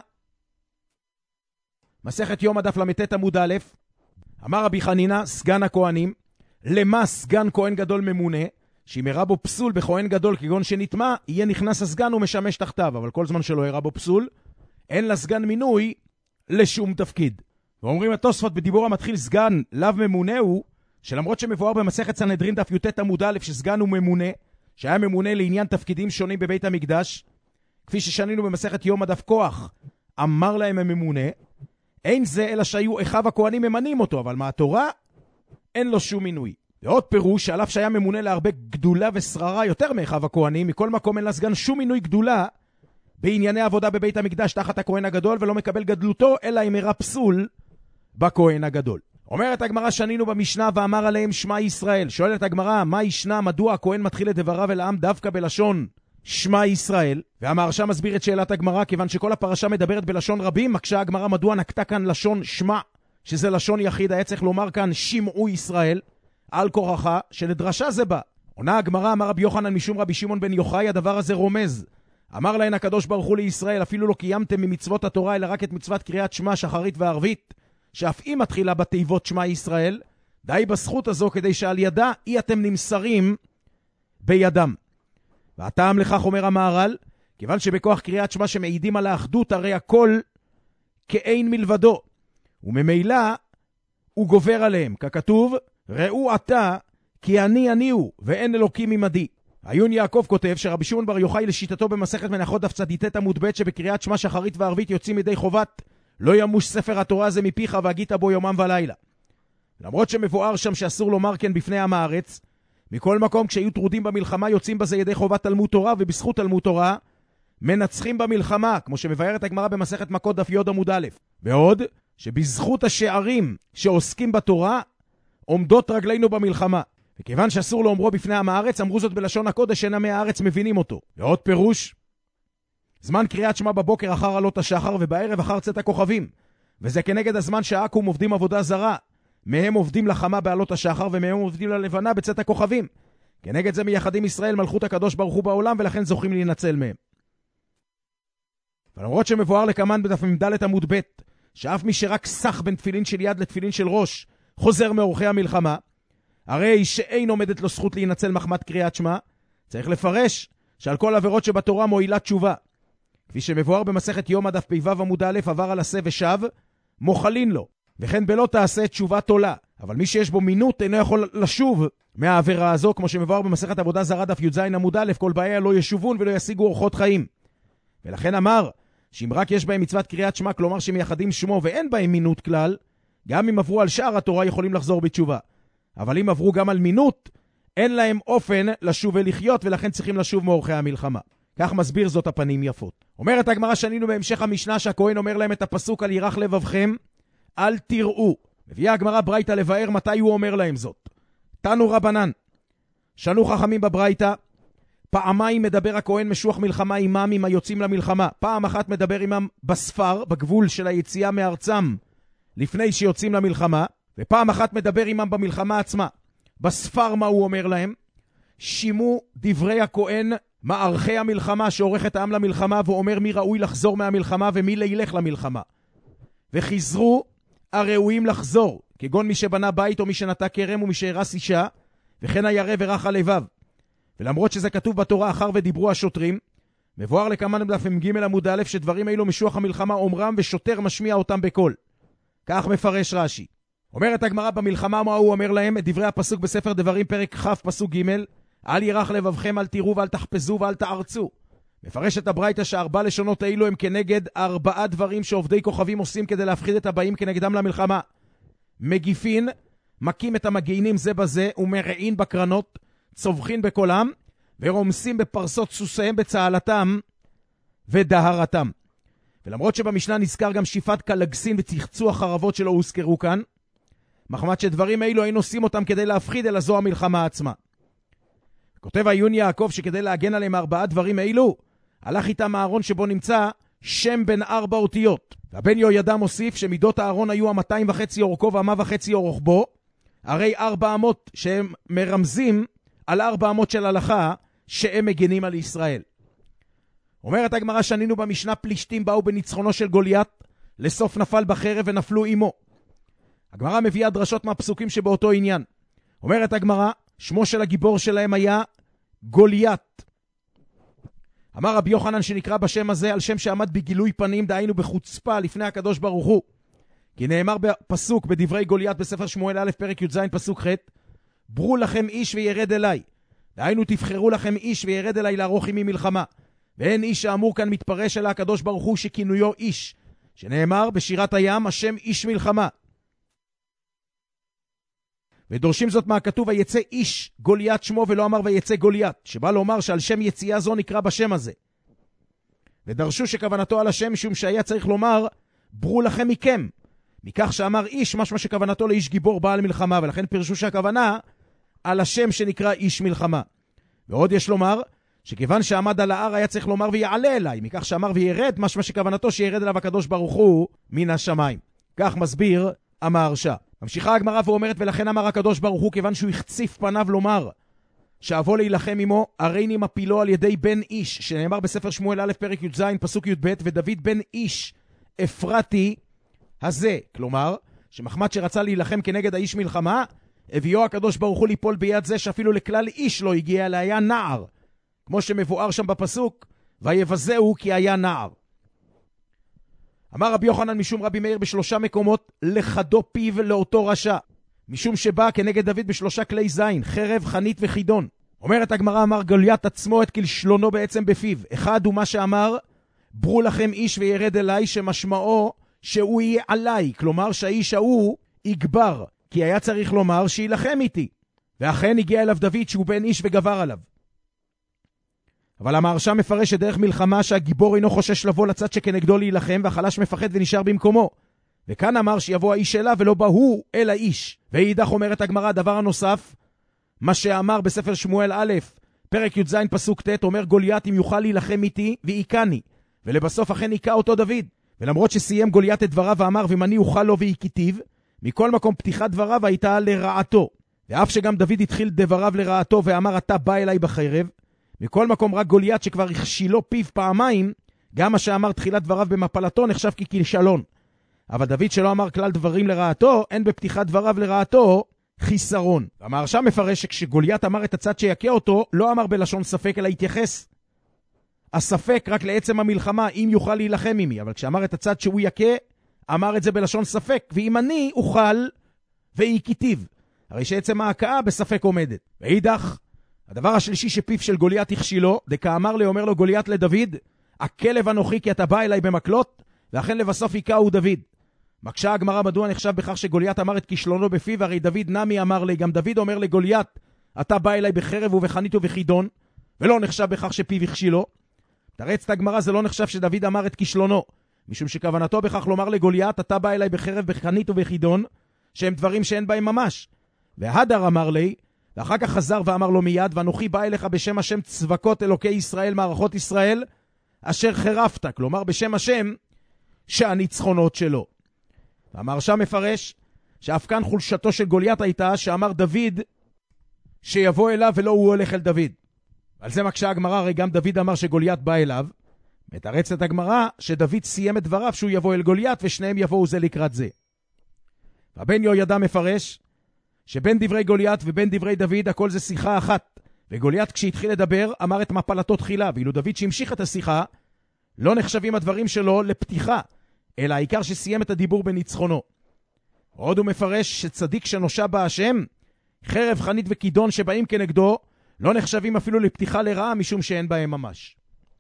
מסכת יום הדף למתת עמוד א', אמר רבי חנינא, סגן הכהנים, למה סגן כהן גדול ממונה? שאם הראה בו פסול בכהן גדול כגון שנטמע, יהיה נכנס הסגן ומשמש תחתיו, אבל כל זמן שלא הראה בו פסול, אין לסגן מינוי לשום תפקיד. ואומרים התוספות בדיבור המתחיל סגן לאו ממונה הוא, שלמרות שמבואר במסכת סנהדרין דף י"ט עמוד א' שסגן הוא ממונה, שהיה ממונה לעניין תפקידים שונים בבית המקדש, כפי ששנינו במסכת יום הדף כוח, אמר להם הממונה, אין זה אלא שהיו אחיו הכהנים ממנים אותו, אבל מהתורה אין לו שום מינוי. ועוד פירוש, שעליו שהיה ממונה להרבה גדולה ושררה יותר מאחיו הכהנים, מכל מקום אין לסגן שום מינוי גדולה בענייני עבודה בבית המקדש תחת הכהן הגדול, ולא מקבל גדלותו אלא אם הראה פסול בכהן הגדול. אומרת הגמרא, שנינו במשנה ואמר עליהם שמע ישראל. שואלת הגמרא, מה ישנה, מדוע הכהן מתחיל את דבריו אל העם דווקא בלשון שמע ישראל? והמהרש"א מסביר את שאלת הגמרא, כיוון שכל הפרשה מדברת בלשון רבים, מקשה הגמרא מדוע נקטה כאן לשון שמע, שזה לשון יחיד, היה צריך לומר כאן שמעו ישראל, על כורחה, שלדרשה זה בא. עונה הגמרא, אמר רבי יוחנן משום רבי שמעון בן יוחאי, הדבר הזה רומז. אמר להן הקדוש ברוך הוא לישראל, אפילו לא קיימתם ממצוות התורה, אלא רק את מצוות קריאת שמע שחרית וערבית, שאף היא מתחילה בתיבות שמע ישראל, די בזכות הזו כדי שעל ידה אי אתם נמסרים בידם. והטעם לכך אומר המהר"ל, כיוון שבכוח קריאת שמע שמעידים על האחדות, הרי הכל כאין מלבדו, וממילא הוא גובר עליהם, ככתוב, ראו עתה כי אני הוא, ואין אלוקים עמדי. עיון יעקב כותב שרבי שמעון בר יוחאי לשיטתו במסכת מנחות דף צ"ט עמוד ב' שבקריאת שמע שחרית וערבית יוצאים ידי חובת לא ימוש ספר התורה הזה מפיך והגית בו יומם ולילה. למרות שמבואר שם שאסור לומר כן בפני עם הארץ, מכל מקום כשהיו טרודים במלחמה יוצאים בזה ידי חובת תלמוד תורה, ובזכות תלמוד תורה מנצחים במלחמה, כמו שמבארת הגמרא במסכת מכות דף י עמוד א'. ועוד שבזכות השערים שעוסקים בתורה עומדות רגלינו במלחמה. וכיוון שאסור לאומרו בפני עם הארץ, אמרו זאת בלשון הקודש, אין עמי הארץ מבינים אותו. ועוד פירוש, זמן קריאת שמע בבוקר אחר עלות השחר, ובערב אחר צאת הכוכבים. וזה כנגד הזמן שהעכו"ם עובדים עבודה זרה. מהם עובדים לחמה בעלות השחר, ומהם עובדים ללבנה בצאת הכוכבים. כנגד זה מייחדים ישראל מלכות הקדוש ברוך הוא בעולם, ולכן זוכים להינצל מהם. ולמרות שמבואר לקמן בדף מ"ד עמוד ב' שאף מי שרק סח בין תפילין של יד לתפילין של ראש חוזר מאורחי המלחמה, הרי שאין עומדת לו זכות להינצל מחמת קריאת שמע, צריך לפרש שעל כל עבירות שבתורה מועילה תשובה. כפי שמבואר במסכת יום הדף פ"ו עמוד א', עבר על עשה ושב, מוחלין לו, וכן בלא תעשה תשובה תולה. אבל מי שיש בו מינות אינו יכול לשוב מהעבירה הזו, כמו שמבואר במסכת עבודה זרה דף י"ז עמוד א', כל באיה לא ישובון ולא ישיגו אורחות חיים. ולכן אמר שאם רק יש בהם מצוות קריאת שמע, כלומר שמייחדים שמו ואין בהם מינות כלל, גם אם עברו על שאר התורה יכולים לחזור בתשובה. אבל אם עברו גם על מינות, אין להם אופן לשוב ולחיות, ולכן צריכים לשוב מאורחי המלחמה. כך מסביר זאת הפנים יפות. אומרת הגמרא, שנינו בהמשך המשנה שהכהן אומר להם את הפסוק על ירח לבבכם, אל תראו. מביאה הגמרא ברייתא לבאר מתי הוא אומר להם זאת. תנו רבנן, שנו חכמים בברייתא, פעמיים מדבר הכהן משוח מלחמה עמם עם היוצאים למלחמה. פעם אחת מדבר עמם בספר, בגבול של היציאה מארצם, לפני שיוצאים למלחמה, ופעם אחת מדבר עמם במלחמה עצמה. בספר מה הוא אומר להם? שימו דברי הכהן מערכי המלחמה שעורך את העם למלחמה, ואומר מי ראוי לחזור מהמלחמה ומי לילך למלחמה. וחזרו הראויים לחזור, כגון מי שבנה בית או מי שנטע כרם ומי שהרס אישה, וכן הירא ורח הלבב. ולמרות שזה כתוב בתורה אחר ודיברו השוטרים, מבואר לקמן בדף מ"ג עמוד א' שדברים אלו משוח המלחמה אומרם ושוטר משמיע אותם בקול. כך מפרש רש"י. אומרת הגמרא במלחמה מה הוא אומר להם? את דברי הפסוק בספר דברים פרק כ' פסוק ג', אל ירח לבבכם, אל תראו ואל תחפזו ואל תארצו. מפרש את הברייתא שארבע לשונות האלו הם כנגד 4 דברים שעובדי כוכבים עושים כדי להפחיד את הבאים כנגדם למלחמה. מגיפין, מקים את המגעינים זה בזה ומרעין בקרנות, צובחין בקולם, ורומסים בפרסות סוסיהם בצהלתם ודהרתם. ולמרות שבמשנה נזכר גם שיפת קלגסין וצחצוח חרבות שלא הוזכרו כאן, מחמת שדברים האלו אין עושים אותם כדי להפחיד, אלא זו המלחמה עצמה. כותב עיון יעקב שכדי להגן עליהם 4 דברים האלו, הלך איתם הארון שבו נמצא שם בין 4 אותיות. והבן יהוידע מוסיף שמידות הארון היו 200.5 אורכו ו100.5 רוחבו, הרי 400 שהם מרמזים על 400 של הלכה שהם מגנים על ישראל. אומרת הגמרא, שנינו במשנה פלישתים באו בניצחונו של גוליית, לסוף נפל בחרב ונפלו עמו. הגמרא מביאה דרשות מהפסוקים שבאותו עניין. אומרת הגמרא, שמו של הגיבור שלהם היה גוליית. אמר רבי יוחנן שנקרא בשם הזה על שם שעמד בגילוי פנים, דהיינו בחוצפה לפני הקדוש ברוך הוא. כי נאמר בפסוק בדברי גוליית בספר שמואל א' פרק י"ז פסוק ח', ברו לכם איש וירד אליי. דהיינו תבחרו לכם איש וירד אליי לערוך עמי מלחמה. ואין איש שאמור כאן מתפרש אל הקדוש ברוך הוא שכינויו איש, שנאמר בשירת הים השם איש מלחמה. ודורשים זאת מהכתוב ויצא איש גוליית שמו ולא אמר ויצא גוליית, שבא לומר שעל שם יציאה זו נקרא בשם הזה. ודרשו שכוונתו על השם משום שהיה צריך לומר ברו לכם מכם, מכך שאמר איש משמע שכוונתו לאיש גיבור בעל מלחמה, ולכן פירשו שהכוונה על השם שנקרא איש מלחמה. ועוד יש לומר שכיוון שעמד על ההר היה צריך לומר ויעלה אליי, מכך שאמר וירד משמע שכוונתו שירד אליו הקדוש ברוך הוא מן השמיים. כך מסביר המהרש"א. ממשיכה הגמרא ואומרת ולכן אמר הקדוש ברוך הוא כיוון שהוא החציף פניו לומר שאבוא להילחם עמו, הריני מפילו על ידי בן איש, שנאמר בספר שמואל א' פרק י"ז פסוק י"ב, ודוד בן איש אפרתי הזה, כלומר שמחמד שרצה להילחם כנגד האיש מלחמה, הביאו הקדוש ברוך הוא ליפול ביד זה שאפילו לכלל איש לא הגיע, אלא היה נער, כמו שמבואר שם בפסוק, ויבזהו כי היה נער. אמר רבי יוחנן משום רבי מאיר בשלושה מקומות לחדו פיו לאותו רשע, משום שבא כנגד דוד בשלושה כלי זין, חרב, חנית וחידון. אומרת הגמרא, אמר גוליית עצמו את כלשונו בעצם בפיו. אחד הוא מה שאמר, ברו לכם איש וירד אליי, שמשמעו שהוא יהיה עליי, כלומר שהאיש ההוא יגבר, כי היה צריך לומר שילחם איתי. ואכן הגיע אליו דוד שהוא בן איש וגבר עליו. אבל המהרש"א מפרש שדרך מלחמה שהגיבור אינו חושש לבוא לצד שכנגדו להילחם, והחלש מפחד ונשאר במקומו. וכאן אמר שיבוא האיש אליו ולא בא הוא אל האיש. ואידך אומרת הגמרא, הדבר הנוסף, מה שאמר בספר שמואל א' פרק י"ז פסוק ט', אומר גוליית אם יוכל להילחם איתי והיכני, ולבסוף אכן היכה אותו דוד. ולמרות שסיים גוליית את דבריו ואמר ומני יוכל לו והיכיתיו, מכל מקום פתיחת דבריו הייתה לרעתו. ואף שגם דוד התחיל דבריו לרעתו ואמר אתה בא אליי בחרב, מכל מקום רק גוליית שכבר הכשילו פיו פעמיים, גם מה שאמר תחילת דבריו במפלתו נחשב ככישלון. אבל דוד שלא אמר כלל דברים לרעתו, אין בפתיחת דבריו לרעתו חיסרון. המהרש"א מפרש שכשגוליית אמר את הצד שיכה אותו, לא אמר בלשון ספק, אלא התייחס הספק רק לעצם המלחמה, אם יוכל להילחם עמי. אבל כשאמר את הצד שהוא יכה, אמר את זה בלשון ספק, ואם אני אוכל והיכיתיו. הרי שעצם ההכאה בספק עומדת. ואידך, הדבר השלישי שפיו של גוליית הכשילו, דקאמר לי אומר לו גוליית לדוד, הכלב אנוכי כי אתה בא אליי במקלות, ואכן לבסוף היכהו דוד. מקשה הגמרא מדוע נחשב בכך שגוליית אמר את כישלונו בפיו, הרי דוד נמי אמר לי, גם דוד אומר לגוליית, אתה בא אליי בחרב ובחנית ובחידון, ולא נחשב בכך שפיו הכשילו. תרצת הגמרא, זה לא נחשב שדוד אמר את כישלונו, משום שכוונתו בכך לומר לגוליית, אתה בא אליי בחרב, בחנית ובחידון, שהם דברים שאין בהם ממש. והדר אמר לי, ואחר כך חזר ואמר לו מיד, ואנוכי בא אליך בשם השם צבקות אלוקי ישראל, מערכות ישראל, אשר חרפת, כלומר בשם השם שהניצחונות שלו. והמהרש"א מפרש שאף כאן חולשתו של גוליית הייתה שאמר דוד שיבוא אליו ולא הוא הולך אל דוד. על זה מקשה הגמרא, הרי גם דוד אמר שגוליית בא אליו, מתרצת הגמרא שדוד סיים את דבריו שהוא יבוא אל גוליית ושניהם יבואו זה לקראת זה. והבן יהוידע מפרש שבין דברי גוליית ובין דברי דוד הכל זה שיחה אחת, וגוליית כשהתחיל לדבר אמר את מפלתו תחילה, ואילו דוד שהמשיך את השיחה לא נחשבים הדברים שלו לפתיחה, אלא העיקר שסיים את הדיבור בניצחונו. עוד הוא מפרש שצדיק שנושע בה השם, חרב, חנית וכידון שבאים כנגדו, לא נחשבים אפילו לפתיחה לרעה משום שאין בהם ממש.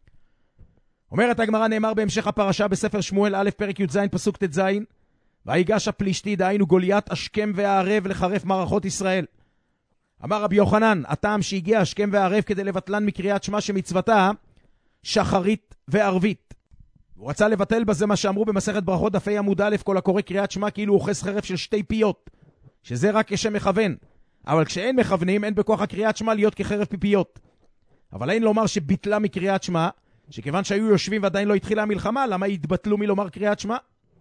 אומרת הגמרא, נאמר בהמשך הפרשה בספר שמואל א' פרק י"ז פסוק ט"ז, ויגש הפלישתי, דהיינו גוליית השכם והערב לחרף מערכות ישראל. אמר רבי יוחנן, הטעם שהגיע השכם והערב כדי לבטלן מקריאת שמע שמצוותה שחרית וערבית. הוא רצה לבטל בזה מה שאמרו במסכת ברכות דפי עמוד א', כל הקורא קריאת שמע כאילו הוא אוחז חרב של שתי פיות, שזה רק כשם מכוון. אבל כשאין מכוונים אין בכוח הקריאת שמע להיות כחרב פיפיות. אבל אין לומר שביטלה מקריאת שמע, שכיוון שהיו יושבים ועדיין לא התחילה המלחמה, למה יתבטלו מלומר קריאת שמע?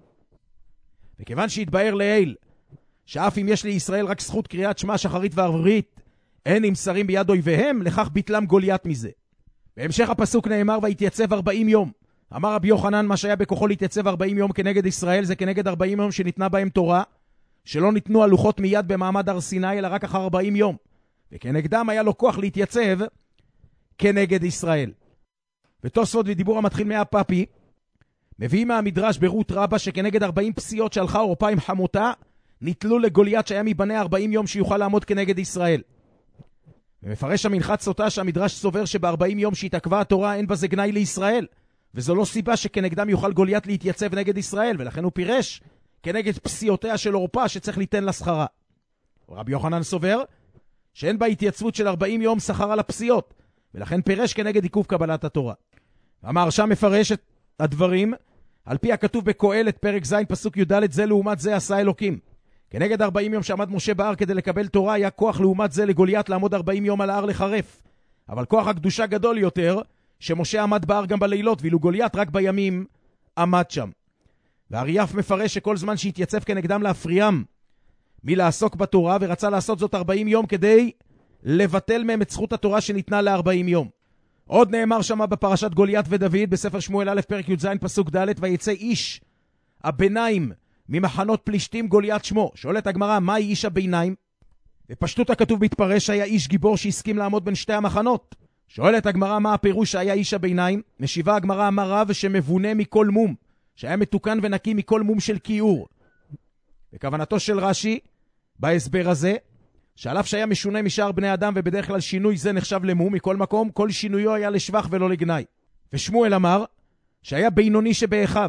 וכיוון שהתבהר לעיל שאף אם יש לישראל רק זכות קריאת שמע שחרית וערבית, אין עם שרים ביד אויביהם, לכך ביטלם גוליית מזה. בהמשך הפסוק נאמר ויתייצב 40 יום. אמר רבי יוחנן, מה שהיה בכוחו להתייצב 40 יום כנגד ישראל, זה כנגד 40 יום שניתנה בהם תורה, שלא ניתנו הלוחות מיד במעמד הר סיני, אלא רק אחר 40 יום. וכנגדם היה לו כוח להתייצב כנגד ישראל. ותוספות ודיבור המתחיל מהפאפי, מביאים מהמדרש ברות רבה שכנגד 40 פסיעות שהלכה אורפה עם חמותה, נתלו לגוליית שהיה מבנה 40 יום שיוכל לעמוד כנגד ישראל. ומפרש המנחת סוטה שהמדרש סובר שב-40 יום שהתעכבה התורה אין בזה גנאי לישראל, וזו לא סיבה שכנגדם יוכל גוליית להתייצב נגד ישראל, ולכן הוא פירש כנגד פסיעותיה של אורפה שצריך ליתן לה שכרה. רבי יוחנן סובר שאין בה התייצבות של 40 יום שכר על הפסיעות, ולכן פירש כנגד עיכוב קבלת התורה. המהרש"ם מפרש את הדברים על פי הכתוב בקהלת פרק ז' פסוק י"ד, זה לעומת זה עשה אלוקים. כנגד 40 יום שעמד משה בהר כדי לקבל תורה, היה כוח לעומת זה לגוליית לעמוד 40 יום על ההר לחרף. אבל כוח הקדושה גדול יותר, שמשה עמד בהר גם בלילות, ואילו גוליית רק בימים עמד שם. והרי"ף מפרש שכל זמן שהתייצב כנגדם להפריעם מלעסוק בתורה, ורצה לעשות זאת 40 יום כדי לבטל מהם את זכות התורה שניתנה ל-40 יום. עוד נאמר שמה בפרשת גוליית ודוד, בספר שמואל א' פרק י"ז פסוק ד', ויצא איש הביניים ממחנות פלישתים גוליית שמו. שואלת הגמרא, מה היא איש הביניים? בפשטות הכתוב מתפרש היה איש גיבור שהסכים לעמוד בין שתי המחנות. שואלת הגמרא, מה הפירוש שהיה איש הביניים? משיבה הגמרא, אמר רב שמבונה מכל מום, שהיה מתוקן ונקי מכל מום של כיעור. וכוונתו של רש"י בהסבר הזה, שעל אף שהיה משונה משאר בני אדם, ובדרך כלל שינוי זה נחשב למום, מכל מקום כל שינויו היה לשבח ולא לגנאי. ושמואל אמר שהיה בינוני שבאחיו,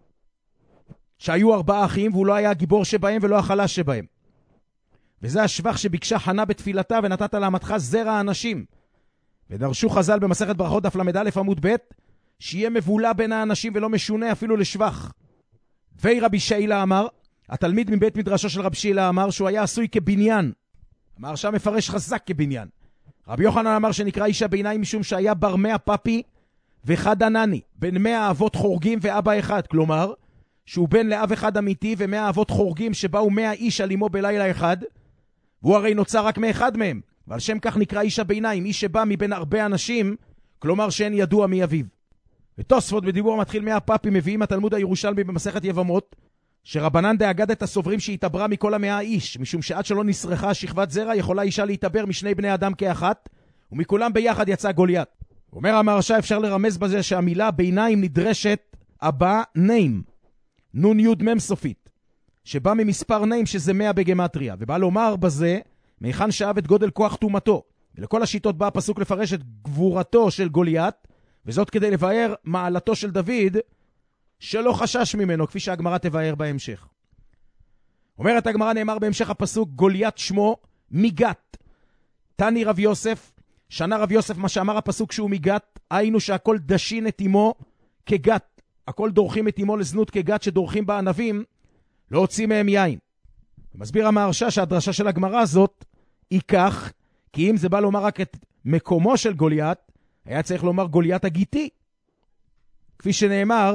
שהיו 4 אחים, והוא לא היה הגיבור שבהם ולא החלש שבהם. וזה השבח שביקשה חנה בתפילתה, ונתת לאמתך זרע האנשים. ודרשו חז"ל במסכת ברכות דף ל"א עמוד ב', שיהיה מבולה בין האנשים ולא משונה אפילו לשבח. ורבי שאילה אמר, התלמיד מבית מדרשו של רבי שאילה אמר שהוא היה עשוי כבניין. אמר שם מפרש חזק כבניין. רבי יוחנן אמר שנקרא איש הביניים משום שהיה בר 100 פפי וחד ענני, בין 100 אבות חורגים ואבא אחד, כלומר שהוא בן לאב אחד אמיתי ו100 אבות חורגים שבאו 100 איש על אמו בלילה אחד, והוא הרי נוצר רק מאחד מהם, ועל שם כך נקרא איש הביניים, איש שבא מבין הרבה אנשים, כלומר שאין ידוע מי אביו. ותוספות בדיבור מתחיל 100 פפי מביאים התלמוד הירושלמי במסכת יבמות, שרבנן דאגדת הסוברים שהתעברה מכל 100 איש, משום שעד שלא נסרחה שכבת זרע יכולה אישה להתעבר משני בני אדם כאחת, ומכולם ביחד יצא גוליית. אומר המהרש"א, אפשר לרמז בזה שהמילה ביניים נדרשת אבא ניים, נון יוד מם סופית, שבא ממספר ניים שזה 100 בגמטריה, ובא לומר בזה מהיכן שאב את גודל כוח תומתו. ולכל השיטות בא הפסוק לפרש את גבורתו של גוליית, וזאת כדי לבאר מעלתו של דוד שלא חשש ממנו, כפי שהגמרא תבאר בהמשך. אומרת הגמרא, נאמר בהמשך הפסוק, גוליית שמו מגת. תני רב יוסף, שנה רב יוסף מה שאמר הפסוק שהוא מגת, היינו שהכל דשין את אמו כגת. הכל דורכים את אמו לזנות כגת שדורכים בה ענבים, לא הוציא מהם יין. מסביר המהרש"א שהדרשה של הגמרא הזאת היא כך, כי אם זה בא לומר רק את מקומו של גוליית, היה צריך לומר גוליית הגיתי, כפי שנאמר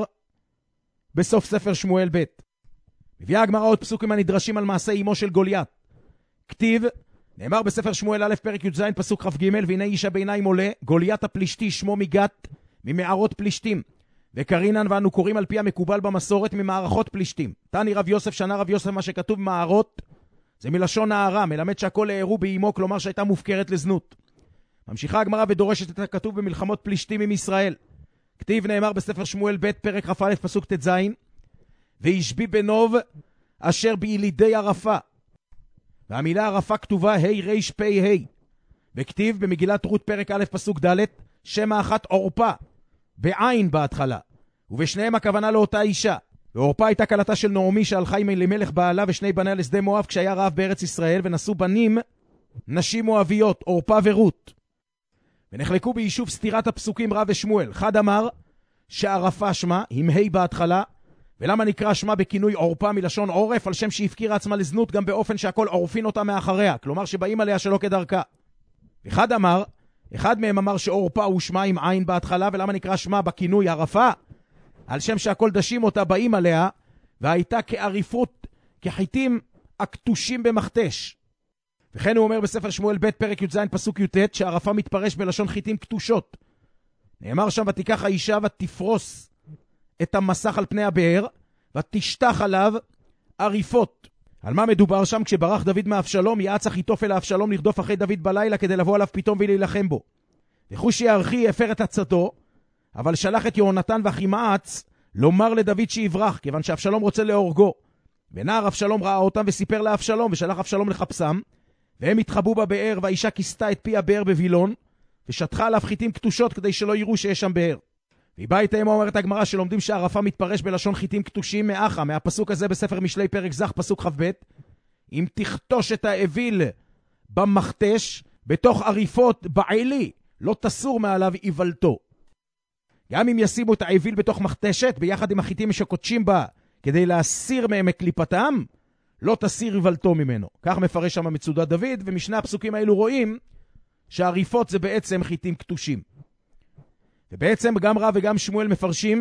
בסוף ספר שמואל ב'. מביאה הגמרא עוד פסוקים הנדרשים על מעשה אמו של גוליית. כתיב, נאמר בספר שמואל א' פרק י"ז פסוק כ"ג, והנה איש הביניים עולה, גוליית הפלישתי שמו מגת, ממערות פלישתים, וקרינן ואנו קוראים על פי המקובל במסורת ממערכות פלישתים. תני רב יוסף, שנה רב יוסף, מה שכתוב מערות זה מלשון נערה, מלמד שהכל הערו באמו, כלומר שהייתה מופקרת לזנות. ממשיכה הגמרא ודורשת את הכתוב במלחמות פלישתים עם ישראל. כתיב, נאמר בספר שמואל ב' פרק כ"א פסוק ט"ז, וישבי בנוב אשר בילידי ערפה, והמילה ערפה כתובה ה' ר' פ' ה'. וכתיב במגילת רות פרק א' פסוק ד', שם האחת עורפה בעין בהתחלה, ובשניהם הכוונה לאותה אישה. ועורפה הייתה כלתה של נעמי שהלכה עם אלימלך בעלה ושני בניה לשדה מואב כשהיה רעב בארץ ישראל, ונשאו בנים נשים מואביות, עורפה ורות. ונחלקו ביישוב סתירת הפסוקים רב ושמואל. חד אמר שערפה שמה עם ה' בהתחלה, ולמה נקרא שמה בכינוי עורפה מלשון עורף, על שם שהפקירה עצמה לזנות גם באופן שהכל עורפין אותה מאחריה, כלומר שבאים עליה שלא כדרכה. וחד אמר, אחד מהם אמר שעורפה הוא שמה עם עין בהתחלה, ולמה נקרא שמה בכינוי ערפה, על שם שהכל דשים אותה באים עליה, והייתה כעריפות, כחיטים הכתושים במכתש. וכן הוא אומר בספר שמואל ב' פרק י"ז פסוק י"ט, שערפה מתפרש בלשון חיטים כתושות. נאמר שם, ותיקח האישה ותפרוס את המסך על פני הבאר, ותשטח עליו עריפות. על מה מדובר שם? כשברח דוד מאבשלום, יעץ אחיתופל לאבשלום לרדוף אחרי דוד בלילה כדי לבוא עליו פתאום ולהילחם בו. וחושי הארכי הפר את עצתו, אבל שלח את יהונתן ואחימעץ לומר לדוד שיברח, כיוון שאבשלום רוצה להורגו. ונער אבשלום ראה אותם וסיפר לאבשלום, ושלח אבשלום לחפשם, והם התחבאו בבאר, והאישה כיסתה את פי הבאר בבילון, ושטחה עליו חיטים קטושות כדי שלא יראו שיש שם באר. והיא באה איתה, אומרת הגמרא, שלומדים שהערפה מתפרש בלשון חיטים קטושים מאחה, מהפסוק הזה בספר משלי פרק זך פסוק כ"ב, אם תכתוש את האוויל במכתש, בתוך עריפות בעלי, לא תסור מעליו איוולתו. גם אם ישימו את האוויל בתוך מכתשת, ביחד עם החיטים שקודשים בה, כדי להסיר מהם את קליפתם, לא תסיר איוולתו ממנו. כך מפרש שם מצודת דוד, ומשני הפסוקים האלו רואים שהעריפות זה בעצם חיטים קטושים. ובעצם גם רב וגם שמואל מפרשים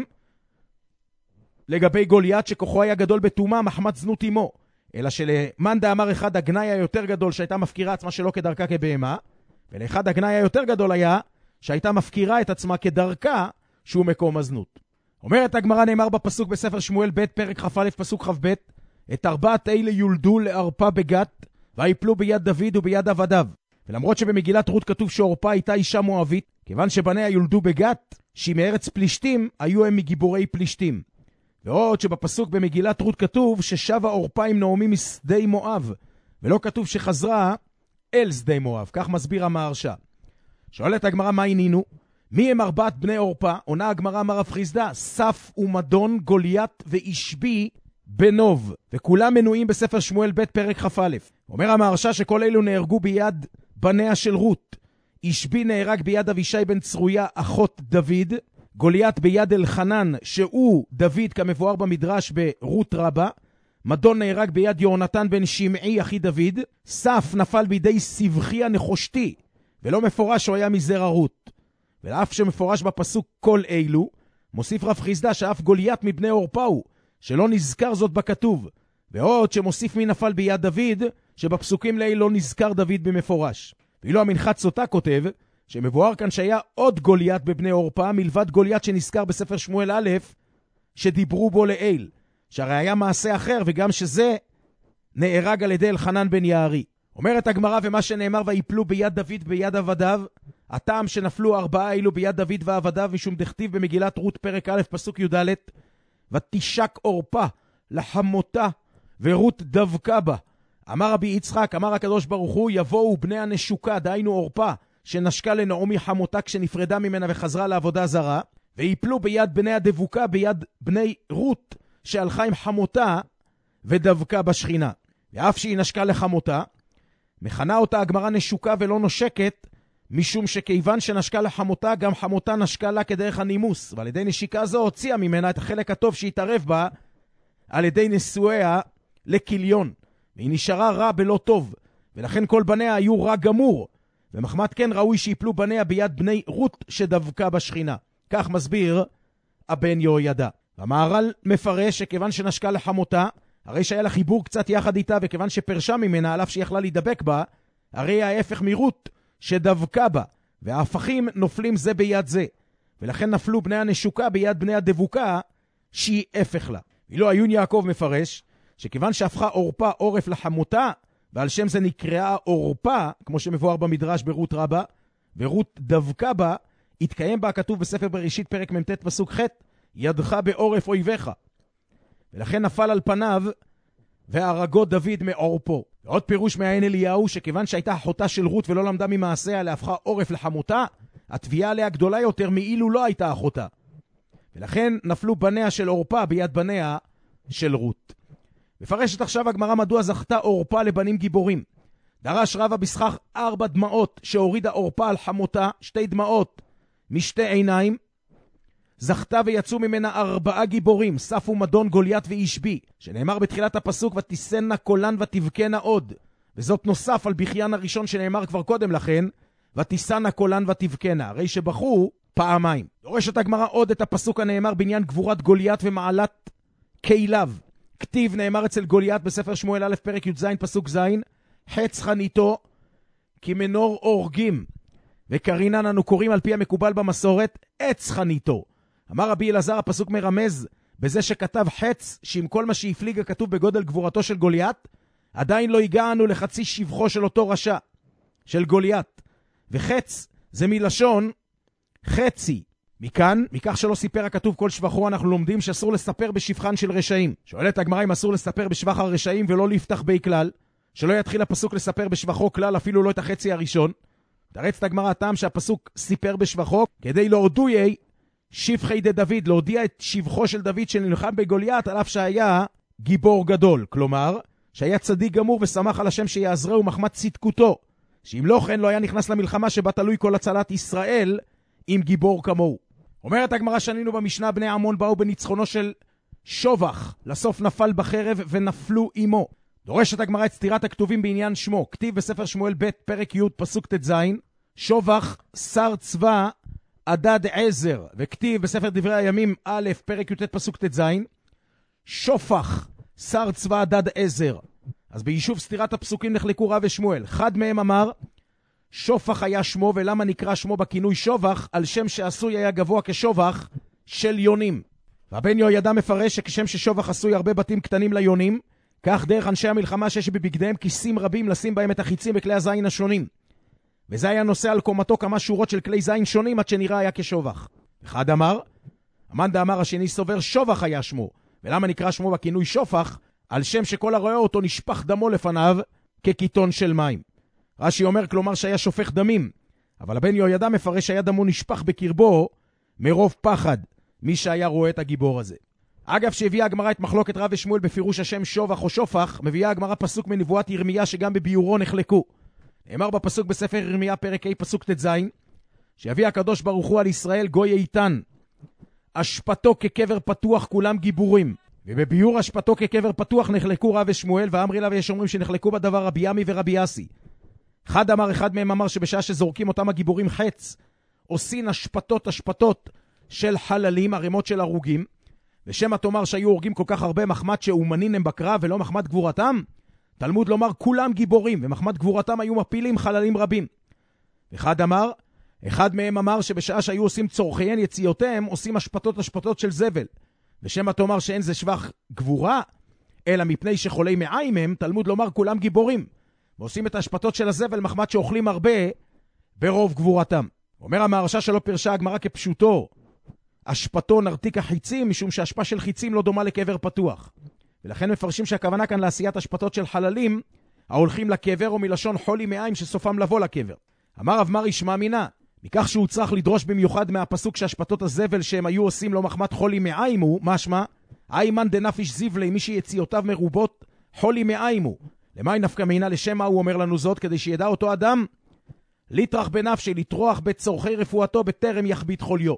לגבי גוליית שכוחו היה גדול בתומה מחמת זנות אמו, אלא שלמאן דאמר אחד הגנאי היותר גדול שהייתה מפקירה עצמה שלא כדרכה כבהמה, ולאחד הגנאי היותר גדול היה שהייתה מפקירה את עצמה כדרכה שהוא מקום הזנות. אומרת הגמרא, נאמר בפסוק בספר שמואל ב' פרק כ"א פסוק כ"ב, את ארבעת אלה יולדו לערפה בגת, ויפלו ביד דוד וביד עבדיו. ולמרות שבמגילת רות כתוב שעורפה הייתה אישה מואבית, כיוון שבניה יולדו בגת, שהיא מארץ פלישתים, היו הם מגיבורי פלישתים. ועוד שבפסוק במגילת רות כתוב ששבה עורפה עם נעמי משדה מואב, ולא כתוב שחזרה אל שדה מואב. כך מסביר המהרש"א. שואלת הגמרא, מה ענינו? מי הם ארבעת בני עורפה? עונה הגמרא, אמר רב חיסדא, סף ומדון, גוליית ואישבי בנוב, וכולם מנויים בספר שמואל ב' פרק כ"א. אומר המהרש"א שכל אלו נהרגו ביד בניה של רות. אישבי נהרג ביד אבישי בן צרויה אחות דוד, גוליית ביד אלחנן שהוא דוד כמבואר במדרש ברות רבה, מדון נהרג ביד יונתן בן שמעי אחי דוד, סף נפל בידי סבחי הנחושתי, ולא מפורש שהוא היה מזרע רות. ולאף שמפורש בפסוק כל אלו, מוסיף רב חיסדא שאף גוליית מבני עורפה הוא, שלא נזכר זאת בכתוב, ועוד שמוסיף מי נפל ביד דוד, שבפסוקים לאלה לא נזכר דוד במפורש. ואילו המנחת סוטה כותב, שמבואר כאן שהיה עוד גוליית בבני עורפה, מלבד גוליית שנזכר בספר שמואל א', שדיברו בו לאל, שהרי היה מעשה אחר, וגם שזה נהרג על ידי אלחנן בן יערי. אומרת הגמרא, ומה שנאמר ויפלו ביד דוד ביד עבדיו, הטעם שנפלו ארבעה אלו ביד דוד ועבדיו, משום דכתיב במגילת רות פרק א' פסוק י"ד, ותשק עורפה לחמותה ורות דבקה בה. אמר רבי יצחק, אמר הקדוש ברוך הוא, יבואו בני הנשוקה, דהיינו עורפה, שנשקה לנעמי חמותה כשנפרדה ממנה וחזרה לעבודה זרה, ויפלו ביד בני הדבוקה, ביד בני רות, שהלכה עם חמותה ודבקה בשכינה. ואף שהיא נשקה לחמותה, מכנה אותה הגמרא נשוקה ולא נושקת, משום שכיוון שנשקה לחמותה, גם חמותה נשקה לה כדרך הנימוס, ועל ידי נשיקה זו הוציאה ממנה את החלק הטוב שהתערב בה, על ידי נשואיה לכליון, והיא נשארה רע בלא טוב, ולכן כל בניה היו רע גמור, ומחמת כן ראוי שיפלו בניה ביד בני רות שדבקה בשכינה. כך מסביר הבן יהוידע. המהר"ל מפרש שכיוון שנשקה לחמותה, הרי שהיה לה חיבור קצת יחד איתה, וכיוון שפרשה ממנה, על אף שיכלה להידבק בה, הרי ההפך מרות שדבקה בה, וההפכים נופלים זה ביד זה, ולכן נפלו בני הנשוקה ביד בני הדבוקה, שהיא הפך לה. ואילו עיון יעקב מפרש, שכיוון שהפכה עורפה עורף לחמותה, ועל שם זה נקראה עורפה, כמו שמבואר במדרש ברות רבה, ורות דבקה בה, התקיים בה כתוב בספר בראשית פרק מ"ט פסוק ח', ידך בעורף אויביך. ולכן נפל על פניו והרגו דוד מעורפו. ועוד פירוש מעין אליהו, שכיוון שהייתה אחותה של רות ולא למדה ממעשיה להפכה עורף לחמותה, התביעה עליה גדולה יותר מאילו לא הייתה אחותה. ולכן נפלו בניה של עורפה ביד בניה של רות. מפרשת עכשיו הגמרא מדוע זכתה עורפה לבנים גיבורים. דרש רבא בסכך 4 דמעות שהורידה עורפה על חמותה, 2 דמעות משתי עיניים, זכתה ויצאו ממנה 4 גיבורים, סף ומדון, גוליית ואישבי, שנאמר בתחילת הפסוק ותיסנה קולן ותבכנה עוד, וזאת נוסף על בכיין הראשון שנאמר כבר קודם לכן, ותיסנה קולן ותבכנה, הרי שבחו פעמיים. דורשת הגמרא עוד את הפסוק הנאמר בעניין גבורת גוליית ומעלת כליו. כתיב נאמר אצל גוליית בספר שמואל א' פרק י"ז פסוק ז', חץ חניתו כי מנור אורגים, וקרינן אנו קוראים על פי המקובל במסורת עץ חניתו. אמר רבי אלעזר, הפסוק מרמז בזה שכתב חץ, שעם כל מה שהפליג הכתוב בגודל גבורתו של גוליית, עדיין לא הגענו לחצי שבחו של אותו רשע, של גוליית. וחץ זה מלשון חצי, מכך שלא סיפר הכתוב כל שבחו, אנחנו לומדים שאסור לספר בשבחן של רשעים. שואלת הגמרא אם אסור לספר בשבח הרשעים ולא לפתח בי כלל, שלא יתחיל הפסוק לספר בשבחו כלל, אפילו לא את החצי הראשון. תרץ את הגמרא הטעם שהפסוק סיפר בשבחו, כדי להודויי שבחי דוד, להודיע את שבחו של דוד שנלחם בגוליית, על אף שהיה גיבור גדול. כלומר, שהיה צדיק גמור ושמח על השם שיעזרהו מחמת צדקותו, שאם לא כן לא היה נכנס למלחמה שבה תלוי כל הצלת ישראל עם גיבור כמוהו. אומרת הגמרא שנינו במשנה, בני עמון באו בניצחונו של שובח, לסוף נפל בחרב ונפלו עמו. דורשת הגמרא את סתירת הכתובים בעניין שמו. כתיב בספר שמואל ב' פרק י' פסוק ט"ז, שובח שר צבא עדד עזר, וכתיב בספר דברי הימים א' פרק י"ט פסוק ט"ז, שופח שר צבא עדד עזר. אז ביישוב סתירת הפסוקים נחלקו רב ושמואל. אחד מהם אמר שופח היה שמו, ולמה נקרא שמו בכינוי שובח? על שם שעשוי היה גבוה כשובח של יונים. והבן יהוידע מפרש שכשם ששובח עשוי הרבה בתים קטנים ליונים, כך דרך אנשי המלחמה שיש בבגדיהם כיסים רבים לשים בהם את החיצים בכלי הזין השונים. וזה היה נושא על קומתו כמה שורות של כלי זין שונים עד שנראה היה כשובח. אחד אמר, המנדה אמר, השני סובר שובח היה שמו. ולמה נקרא שמו בכינוי שופח? על שם שכל הרואה אותו נשפך דמו לפניו כקיתון של מים. רש"י אומר כלומר שהיה שופך דמים, אבל הבן יהוידע מפרש שהיה דמו נשפך בקרבו מרוב פחד מי שהיה רואה את הגיבור הזה. אגב שהביאה הגמרא את מחלוקת רב ושמואל בפירוש השם שובח או שופח, מביאה הגמרא פסוק מנבואת ירמיה שגם בביורו נחלקו. נאמר בפסוק בספר ירמיה פרק ה' פסוק ט"ז, שיביא הקדוש ברוך הוא על ישראל גוי איתן, אשפתו כקבר פתוח כולם גיבורים. ובביור אשפתו כקבר פתוח נחלקו רב ושמואל, ואמרי לה ויש אומרים שנחלקו בדבר רבי עמי ורבי אסי. אחד מהם אמר שבשעה שזורקים אותם הגיבורים חץ, עושים אשפתות של חללים, ערימות של הרוגים, ושמה תאמר שהיו הורגים כל כך הרבה מחמת שאומנין הם בקרב ולא מחמת גבורתם, תלמוד לומר כולם גיבורים, ומחמת גבורתם היו מפילים חללים רבים. אחד מהם אמר שבשעה שהיו עושים צורכיהן יציאותיהם, עושים אשפתות של זבל, ושמה תאמר שאין זה שבח גבורה, אלא מפני שחולי מעיים הם, תלמוד לומר כולם גיבורים, ועושים את האשפתות של הזבל מחמת שאוכלים הרבה ברוב גבורתם. אומר המהרש"א שלא פרשה הגמרא כפשוטו, אשפתו נרתיק החיצים, משום שהשפעה של חיצים לא דומה לקבר פתוח. ולכן מפרשים שהכוונה כאן לעשיית אשפתות של חללים, ההולכים לקבר, או מלשון חולי מעיים שסופם לבוא לקבר. אמר רב מרי שמע מינה, מכך שהוא צריך לדרוש במיוחד מהפסוק שהשפתות הזבל שהם היו עושים לו מחמת חולי מעיים הוא, משמע, איימן דנפיש זיבלי, מי שיציאותיו מרובות, חולי מעיים הוא. למה נפקא מינה? לשם מה הוא אומר לנו זאת? כדי שידע אותו אדם, ליטרח בנפשי, לטרוח בצורכי רפואתו בטרם יחבית חוליו.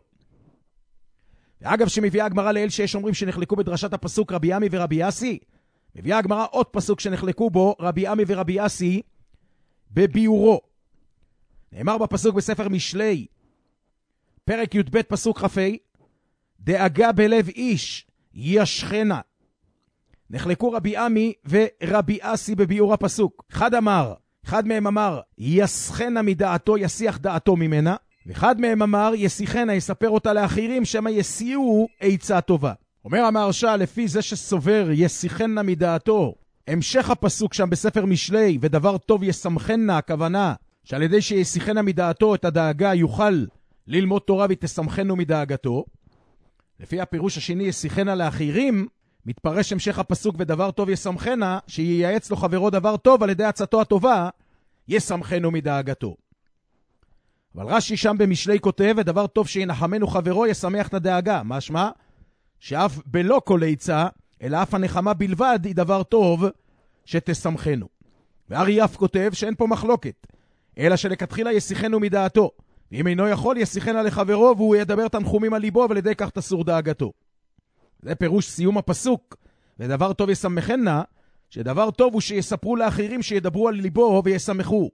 ואגב שמביאה הגמרא לאל שיש אומרים שנחלקו בדרשת הפסוק רבי עמי ורבי אסי, מביאה הגמרא עוד פסוק שנחלקו בו רבי עמי ורבי אסי בביורו. נאמר בפסוק בספר משלי, פרק י"ב פסוק כ"ה, דאגה בלב איש ישכנה. נחלקו רבי עמי ורבי אסי בביאור הפסוק. אחד מהם אמר יסכנה מדעתו, יסיח דעתו ממנה, ואחד מהם אמר יסיכנה, יספר אותה לאחרים שמה יסיעו עצה טובה. אומר המהרש"א לפי זה שסובר יסיכנה מדעתו, המשך הפסוק שם בספר משלי, ודבר טוב יסמכנה, הכוונה שעל ידי שיסיכנה מדעתו את הדאגה יוכל ללמוד תורה ותסמכנו מדאגתו. לפי הפירוש השני יסיכנה לאחרים, מתפרש המשך הפסוק ודבר טוב יסמכנה, שייעץ לו חברו דבר טוב על ידי עצתו הטובה יסמכנו מדאגתו. אבל רש"י שם במשלי כותב ודבר טוב שינחמנו חברו ישמח את הדאגה, משמע שאף בלא כל עצה אלא אף הנחמה בלבד היא דבר טוב שתסמכנו. וארי אף כותב שאין פה מחלוקת, אלא שלכתחילה יסיכנו מדעתו, ואם אינו יכול יסיכנה לחברו והוא ידבר תנחומים על ליבו, ועל ידי כך תסור דאגתו. זה פירוש סיום הפסוק, ודבר טוב יסמכנה, שדבר טוב הוא שיספרו לאחרים שידברו על ליבו ויסמכו.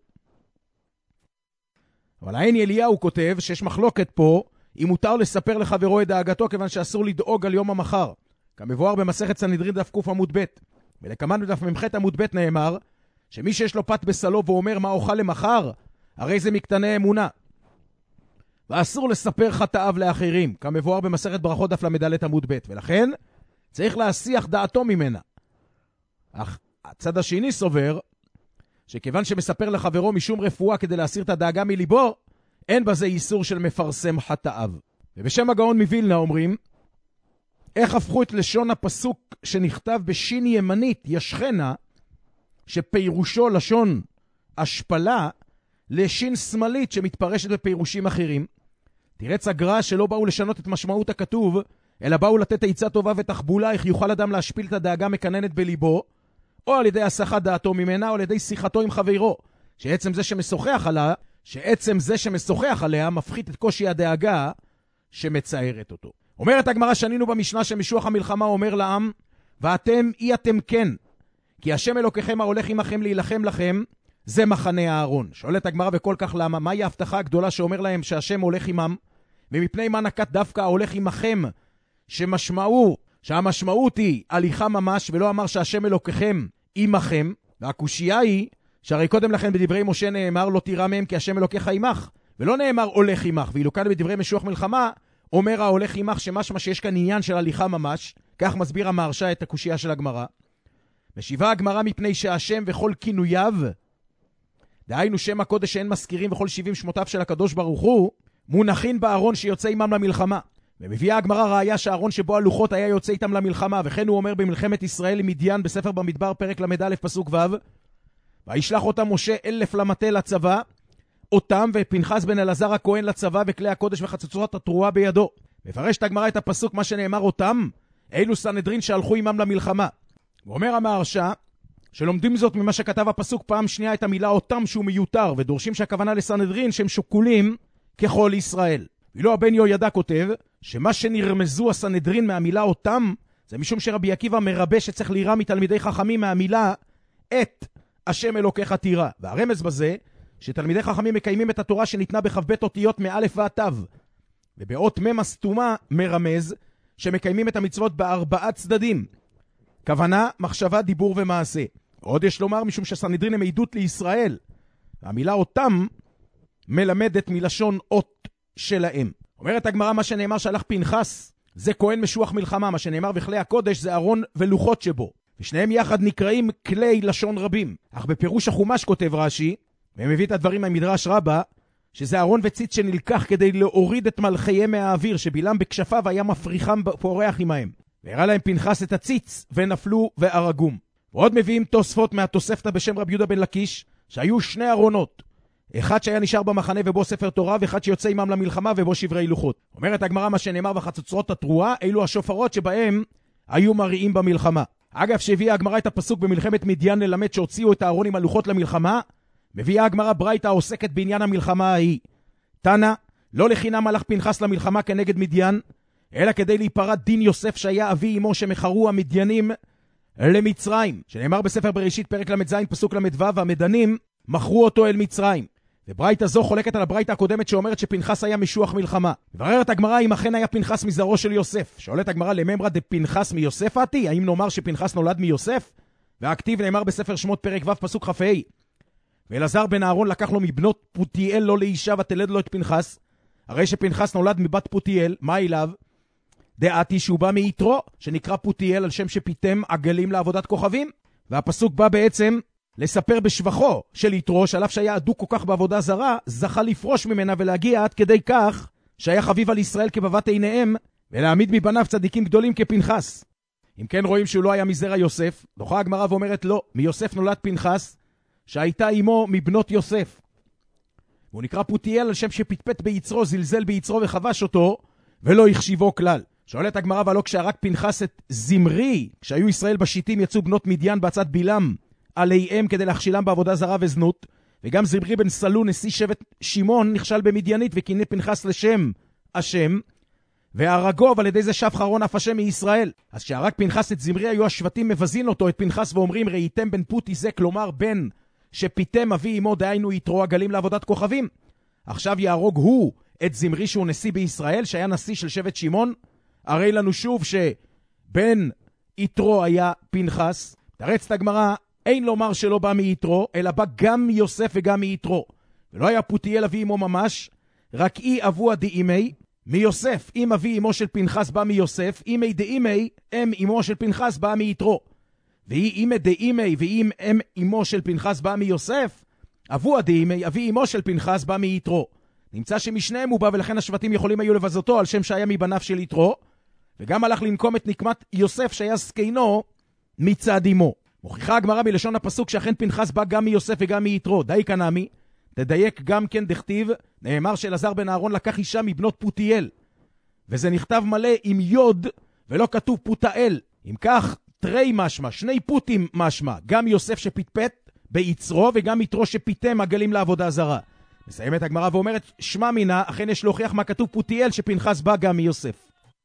אבל העין אליהו כותב שיש מחלוקת פה, אם מותר לספר לחברו את דאגתו, כיוון שאסור לדאוג על יום המחר. כמבואר במסכת סנהדרין דף ק עמוד ב', ולכמן בדף מ"ח עמוד ב' נאמר, שמי שיש לו פת בסלו ואומר מה אוכל למחר, הרי זה מקטני אמונה. ואסור לספר חטאיו לאחרים, כמבואר במסכת ברכות דף למדלת עמוד ב', ולכן צריך להסיח דעתו ממנה. אך הצד השני סובר, שכיוון שמספר לחברו משום רפואה כדי להסיר את הדאגה מליבו, אין בזה איסור של מפרסם חטאיו. ובשם הגאון מווילנה אומרים, איך הפכו את לשון הפסוק שנכתב בשין ימנית, ישכנה, שפירושו לשון השפלה, לשין שמאלית שמתפרשת בפירושים אחרים. תראה סגרה שלא באו לשנות את משמעות הכתוב, אלא באו לתת עצה טובה ותחבולה, איך יוכל אדם להשפיל את הדאגה מקננת בליבו, או על ידי הסחת דעתו ממנה, או על ידי שיחתו עם חברו, שעצם זה שמשוחח עליה מפחית את קושי הדאגה שמצערת אותו. אומרת הגמרא, שנינו במשנה שמשוח המלחמה אומר לעם, ואתם אי אתם כן, כי השם אלוקיכם ההולך עמכם להילחם לכם, זה מחנה הארון. שואלת הגמרא, וכל כך למה? מהי ההבטחה הגדולה שאומר להם שהשם הולך עמם, ומפני מה נקט דווקא ההולך עמכם, שהמשמעות היא הליכה ממש, ולא אמר שהשם אלוקיכם עמכם? והקושייה היא, שהרי קודם לכן בדברי משה נאמר לא תירא מהם כי השם אלוקיך עמך, ולא נאמר הולך עמך, ואילו כאן בדברי משוח מלחמה אומר ההולך עמך, שמשמע שיש כאן עניין של הליכה ממש. כך מסביר המהרש"א את הקושייה של הגמרא. משיבה הגמרא, מפני שהשם וכל כינוייו, דהיינו שם הקודש שאין מזכירים וכל 70 שמותיו של הקדוש ברוך הוא, מונחין בארון שיוצא עמם למלחמה. ומביאה הגמרא ראיה שהארון שבו הלוחות היה יוצא איתם למלחמה, וכן הוא אומר במלחמת ישראל עם מדיין בספר במדבר פרק למד פסוק ו', וישלח אותם משה 1000 למטה לצבא, אותם ופנחס בן אלעזר הכהן לצבא, וכלי הקודש וחצוצרות התרועה בידו. מפרשת הגמרא את הפסוק, מה שנאמר אותם, אלו סנהדרין שהלכו עמם למלחמה. ואומר המהרש"א, שלומדים זאת ממה שכתב הפסוק פעם שנייה את המילה אותם שהוא מיותר, ודורשים שהכוונה לסנהדרין שהם שוקולים ככל ישראל. ואילו הבן יהוידע כותב, שמה שנרמזו הסנהדרין מהמילה אותם, זה משום שרבי עקיבא מרבה שצריך לירא מתלמידי חכמים מהמילה את השם אלוקיך תירא. והרמז בזה, שתלמידי חכמים מקיימים את התורה שניתנה בכ"ב אותיות מאלף ועד תו. ובאות מ' הסתומה מרמז שמקיימים את המצוות בארבעה צדדים. כוונה, מחשבה, דיבור ומעשה. עוד יש לומר משום שסנהדרין הם עדות לישראל. המילה אותם מלמדת מלשון אות שלהם. אומרת הגמרא, מה שנאמר שהלך פנחס זה כהן משוח מלחמה, מה שנאמר וכלי הקודש זה ארון ולוחות שבו. ושניהם יחד נקראים כלי לשון רבים. אך בפירוש החומש כותב רש"י, ומביא את הדברים מהמדרש רבה, שזה ארון וציץ שנלקח כדי להוריד את מלכיהם מהאוויר, שבילם בכשפיו היה מפריחם פורח עמהם. והראה להם פנחס את הציץ ונפלו והרגום. ועוד מביאים תוספות מהתוספתא בשם רבי יהודה בן לקיש, שהיו 2 ארונות. אחד שהיה נשאר במחנה ובו ספר תורה, ואחד שיוצא עמם למלחמה ובו שברי לוחות. אומרת הגמרא, מה שנאמר וחצוצרות התרועה, אלו השופרות שבהם היו מריעים במלחמה. אגב, שהביאה הגמרא את הפסוק במלחמת מדיין ללמד שהוציאו את הארון עם הלוחות למלחמה, מביאה הגמרא ברייתא העוסקת בעניין המלחמה ההיא. תנא, לא לחינם הלך פנחס למלחמה כנגד מדיין, אלא כדי להיפרד דין יוסף שהיה אבי אמו שמחרו המדיינים למצרים, שנאמר בספר בראשית פרק למ"ז פסוק למ"ו, והמדנים מכרו אותו אל מצרים. וברייתא זו חולקת על הברייתא הקודמת שאומרת שפנחס היה משוח מלחמה. מבררת הגמרא אם אכן היה פנחס מזרעו של יוסף. שואלת הגמרא, לממרא דפנחס מיוסף עתי? האם נאמר שפנחס נולד מיוסף? והכתיב נאמר בספר שמות פרק ו' פסוק כ"ה, ואלעזר בן אהרון לקח לו מבנות פותיאל לא לאישה ותלד לו את פנחס. הרי שפנחס נולד מבת פותיאל, מה אליו? דעתי שהוא בא מיתרו, שנקרא פותיאל על שם שפיתם עגלים לעבודת כוכבים. והפסוק בא בעצם לספר בשבחו של יתרו, שעליו שהיה עדוק כל כך בעבודה זרה, זכה לפרוש ממנה ולהגיע עד כדי כך שהיה חביב על ישראל כבבת עיניהם, ולהעמיד מבניו צדיקים גדולים כפנחס. אם כן רואים שהוא לא היה מזרע יוסף, דוחה הגמרא ואומרת לא, מיוסף נולד פנחס, שהייתה אמו מבנות יוסף. והוא נקרא פותיאל על שם שפטפט ביצרו, זלזל ביצרו וחבש אותו, ולא החשיבו כלל. שואלת הגמרא, ולא כשהרג פנחס את זמרי, כשהיו ישראל בשיטים יצאו בנות מדיין בעצת בילם עליהם כדי להכשילם בעבודה זרה וזנות, וגם זמרי בן סלו נשיא שבט שמעון נכשל במדיינית וכינה פנחס לשם השם, והרגו, אבל ידי זה שב חרון אף השם מישראל. אז כשהרג פנחס את זמרי היו השבטים מבזין אותו את פנחס ואומרים ראיתם בן פותי זה, כלומר בן שפיתם אבי אמו, דהיינו יתרו עגלים לעבודת כוכבים. עכשיו יהרוג הוא את זמרי שהוא נשיא בישראל, שהיה נשיא של שבט שמעון. הרי לנו שוב שבן יתרו היה פנחס. תרצת הגמרא, אין לומר שלא בא מיתרו, אלא בא גם מיוסף וגם מיתרו. ולא היה פותיאל אבי אמו ממש, רק אי אבוה דאימי מיוסף. אם אבי אמו של פנחס בא מיוסף, אימי דאימי אם אמו של פנחס בא מיתרו. והיא אימי דאימי ואם אם אמו של פנחס בא מיוסף, אבוה דאימי אבי אמו של פנחס בא מיתרו. נמצא שמשניהם הוא בא, ולכן השבטים יכולים היו לבזותו על שם שהיה מבניו של יתרו, וגם הלך לנקום את נקמת יוסף שהיה זקנו מצד אמו. מוכיחה הגמרא מלשון הפסוק שאכן פנחס בא גם מיוסף וגם מיתרו. די כנמי, תדייק גם כן דכתיב, נאמר שאלעזר בן אהרון לקח אישה מבנות פותיאל, וזה נכתב מלא עם יוד ולא כתוב פותאל. אם כך, תרי משמע, שני פותים משמע, גם יוסף שפטפט ביצרו וגם יתרו שפיתם עגלים לעבודה זרה. מסיימת הגמרא ואומרת, שמע מינה, אכן יש להוכיח מה כתוב פותיאל שפנחס בא גם מיוסף.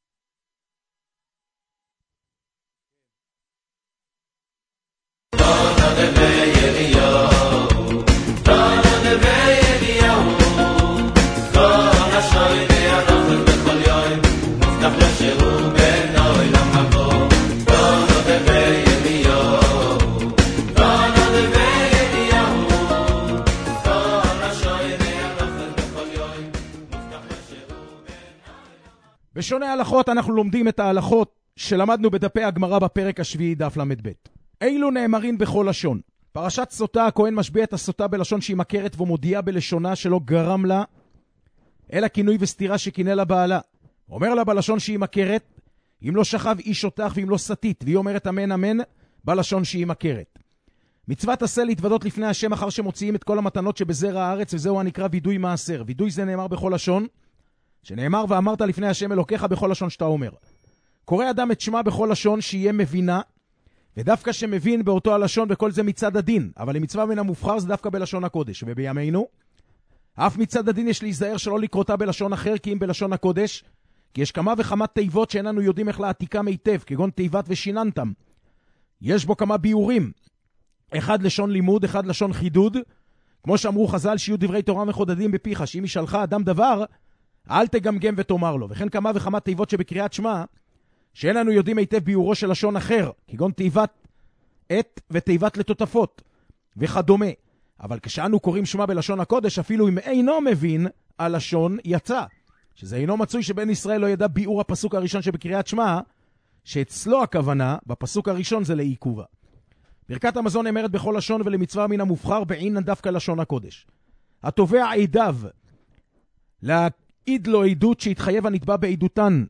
בשונה ההלכות אנחנו לומדים את ההלכות שלמדנו בדפי הגמרא בפרק השביעי דף למד ב'. אילו נאמרים בכל לשון. פרשת סוטה, הכהן משביע את הסוטה בלשון שהיא מכרת ומודיעה בלשונה שלא גרם לה אלא כינוי וסתירה שכינה לה בעלה. אומר לה בלשון שהיא מכרת, אם לא שכב איש אותך ואם לא סתית, והיא אומרת אמן אמן בלשון שהיא מכרת. מצוות עשה להתוודות לפני השם אחר שמוציאים את כל המתנות שבזרע הארץ, וזהו הנקרא וידוי מעשר. וידוי זה נאמר בכל לשון, שנאמר ואמרת לפני השם אלוקיך בכל לשון שאתה אומר. קורא אדם את שמה בכל לשון שיהיה מבינה, ודווקא שמבין באותו הלשון בכל זה מצד הדין, אבל למצווה מן המובחר זה דווקא בלשון הקודש. ובימינו, אף מצד הדין יש להיזהר שלא לקרותה בלשון אחר כי אם בלשון הקודש, כי יש כמה וכמה תיבות שאיננו יודעים איך להעתיקם היטב, כגון תיבת ושיננתם. יש בו כמה ביורים, אחד לשון לימוד, אחד לשון חידוד, כמו שאמרו חז"ל שיהיו דברי תורה מחודדים בפיך, שאם ישאלך אדם דבר, אל תגמגם ותאמר לו. וכן כמה וכמה תיבות שבקריאת שמה, שאין לנו יודעים היטב ביורו של לשון אחר, כגון תיבת עת ותיבת לתותפות וכדומה. אבל כשאנו קוראים שמה בלשון הקודש, אפילו אם אינו מבין הלשון יצא. שזה אינו מצוי שבן ישראל לא ידע ביאור הפסוק הראשון שבקריאת שמה, שאצלו הכוונה, בפסוק הראשון זה לעיכובה. ברכת המזון נאמרת בכל לשון ולמצווה מן המובחר בעין דווקא לשון הקודש. התובע עדיו, להעיד לו עדות שהתחייב הנתבע בעדותן,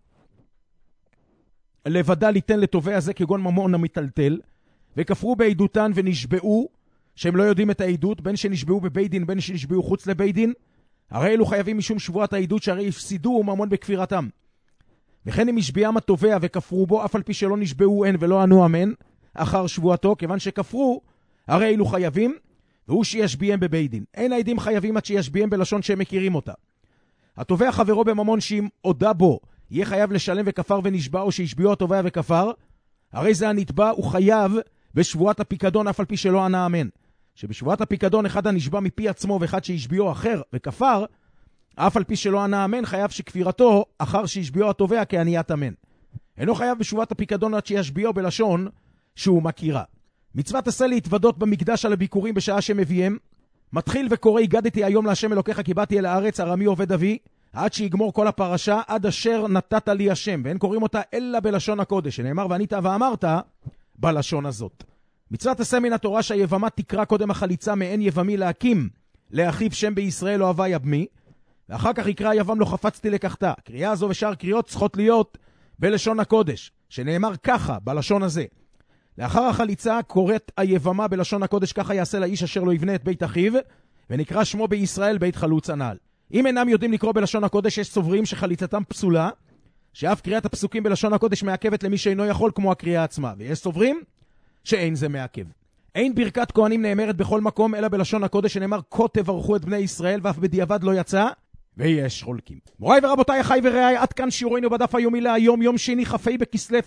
לבדה ליתן לתובע זה כגון ממון המטלטל, וכפרו בעדותן ונשבעו, שהם לא יודעים את העדות, בין שנשבעו בבית דין, בין שנשבעו חוץ לבית דין, הרי אלו חייבים משום שבועת העדות שהרי הפסידו ממון בכפירתם. וכן אם השביעם התובע וכפרו בו, אף על פי שלא נשבעו אין ולא ענו אמן, אחר שבועתו, כיוון שכפרו, הרי אלו חייבים, והוא שישביעם בבית דין. אין העדים חייבים עד שישביעם בלשון שהם מכירים אותה. התובע חברו בממון שאם הודה בו, יהיה חייב לשלם וכפר ונשבע, או שהשביעו התובע וכפר, הרי זה הנתבע הוא חייב בשבועת הפיקדון אף על פי שלא ענה אמן. שבשבועת הפיקדון אחד הנשבע מפי עצמו ואחד שהשביעו אחר וכפר, אף על פי שלא ענה אמן חייב שכפירתו אחר שהשביעו התובע כעניית אמן. אינו חייב בשבועת הפיקדון עד שישביעו בלשון שהוא מכירה. מצוות עשה להתוודות במקדש על הביקורים בשעה שמביאים, מתחיל וקורא הגדתי היום להשם אלוקיך כי באתי אל הארץ ארמי עובד אבי, עד שיגמור כל הפרשה עד אשר נתת לי השם, ואין קוראים אותה אלא בלשון הקודש, שנאמר וענית ואמרת בלשון הזאת. מצוות עשה מן התורה שהיבמה תקרא קודם החליצה מעין יבמי להקים לאחיו שם בישראל או הווה יבמי, ואחר כך יקרא יבם לא חפצתי לקחתה. קריאה הזו ושאר קריאות צריכות להיות בלשון הקודש, שנאמר ככה בלשון הזה. לאחר החליצה קוראת היבמה בלשון הקודש ככה יעשה לאיש אשר לא יבנה את בית אחיו, ונקרא שמו בישראל בית חלוץ הנעל. אם אינם יודעים לקרוא בלשון הקודש, יש סוברים שחליצתם פסולה, שאף קריאת הפסוקים בלשון הקודש מעכבת למי שאינו יכול כמו הקריאה עצמה, ויש סוברים שאין זה מעכב. אין ברכת כהנים נאמרת בכל מקום אלא בלשון הקודש, שנאמר כה תברכו את בני ישראל, ואף בדיעבד לא יצא, ויש חולקים. מוריי ורבותיי, אחי ורעיי, עד כאן שיעורנו בדף היומי להיום, יום שני כ"ה בכסלו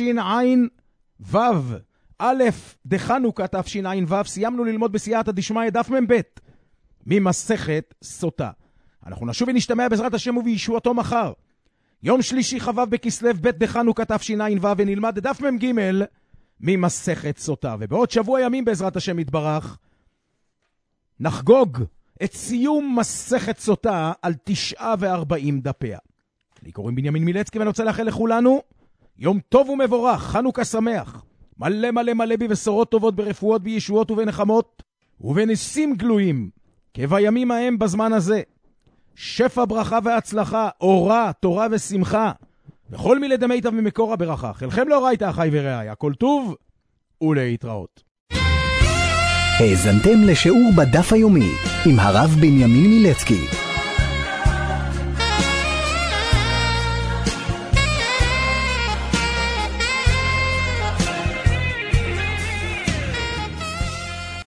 תשע"ו, א' דחנוכה תשע"ו. סיימנו ללמוד בסייעתא דשמיא דף מ"ב ממסכת סוטה. אנחנו נשוב ונשתמע בעזרת השם ובישועתו מחר, יום שלישי כ"ו בכסלו ב' דחנוכה תשע"ו, ונלמד דף מ"ג ממסכת סוטה. ובעוד שבוע ימים בעזרת השם יתברך נחגוג את סיום מסכת סוטה על 49 דפיה. לי קוראים בנימין מילצקי, ואני רוצה לאחל לכולנו יום טוב ומבורך, חנוכה שמח, מלא מלא מלא בבשורות טובות, ברפואות, בישועות ובנחמות ובניסים גלויים כבימים ההם בזמן הזה, שפע ברכה והצלחה, אורה, תורה ושמחה. וכל מילי דמיטב ממקור הברכה. חלכם לא ראית אחי ורעי, הכל טוב ולהתראות. האזנתם לשיעור בדף היומי עם הרב בנימין מילצקי.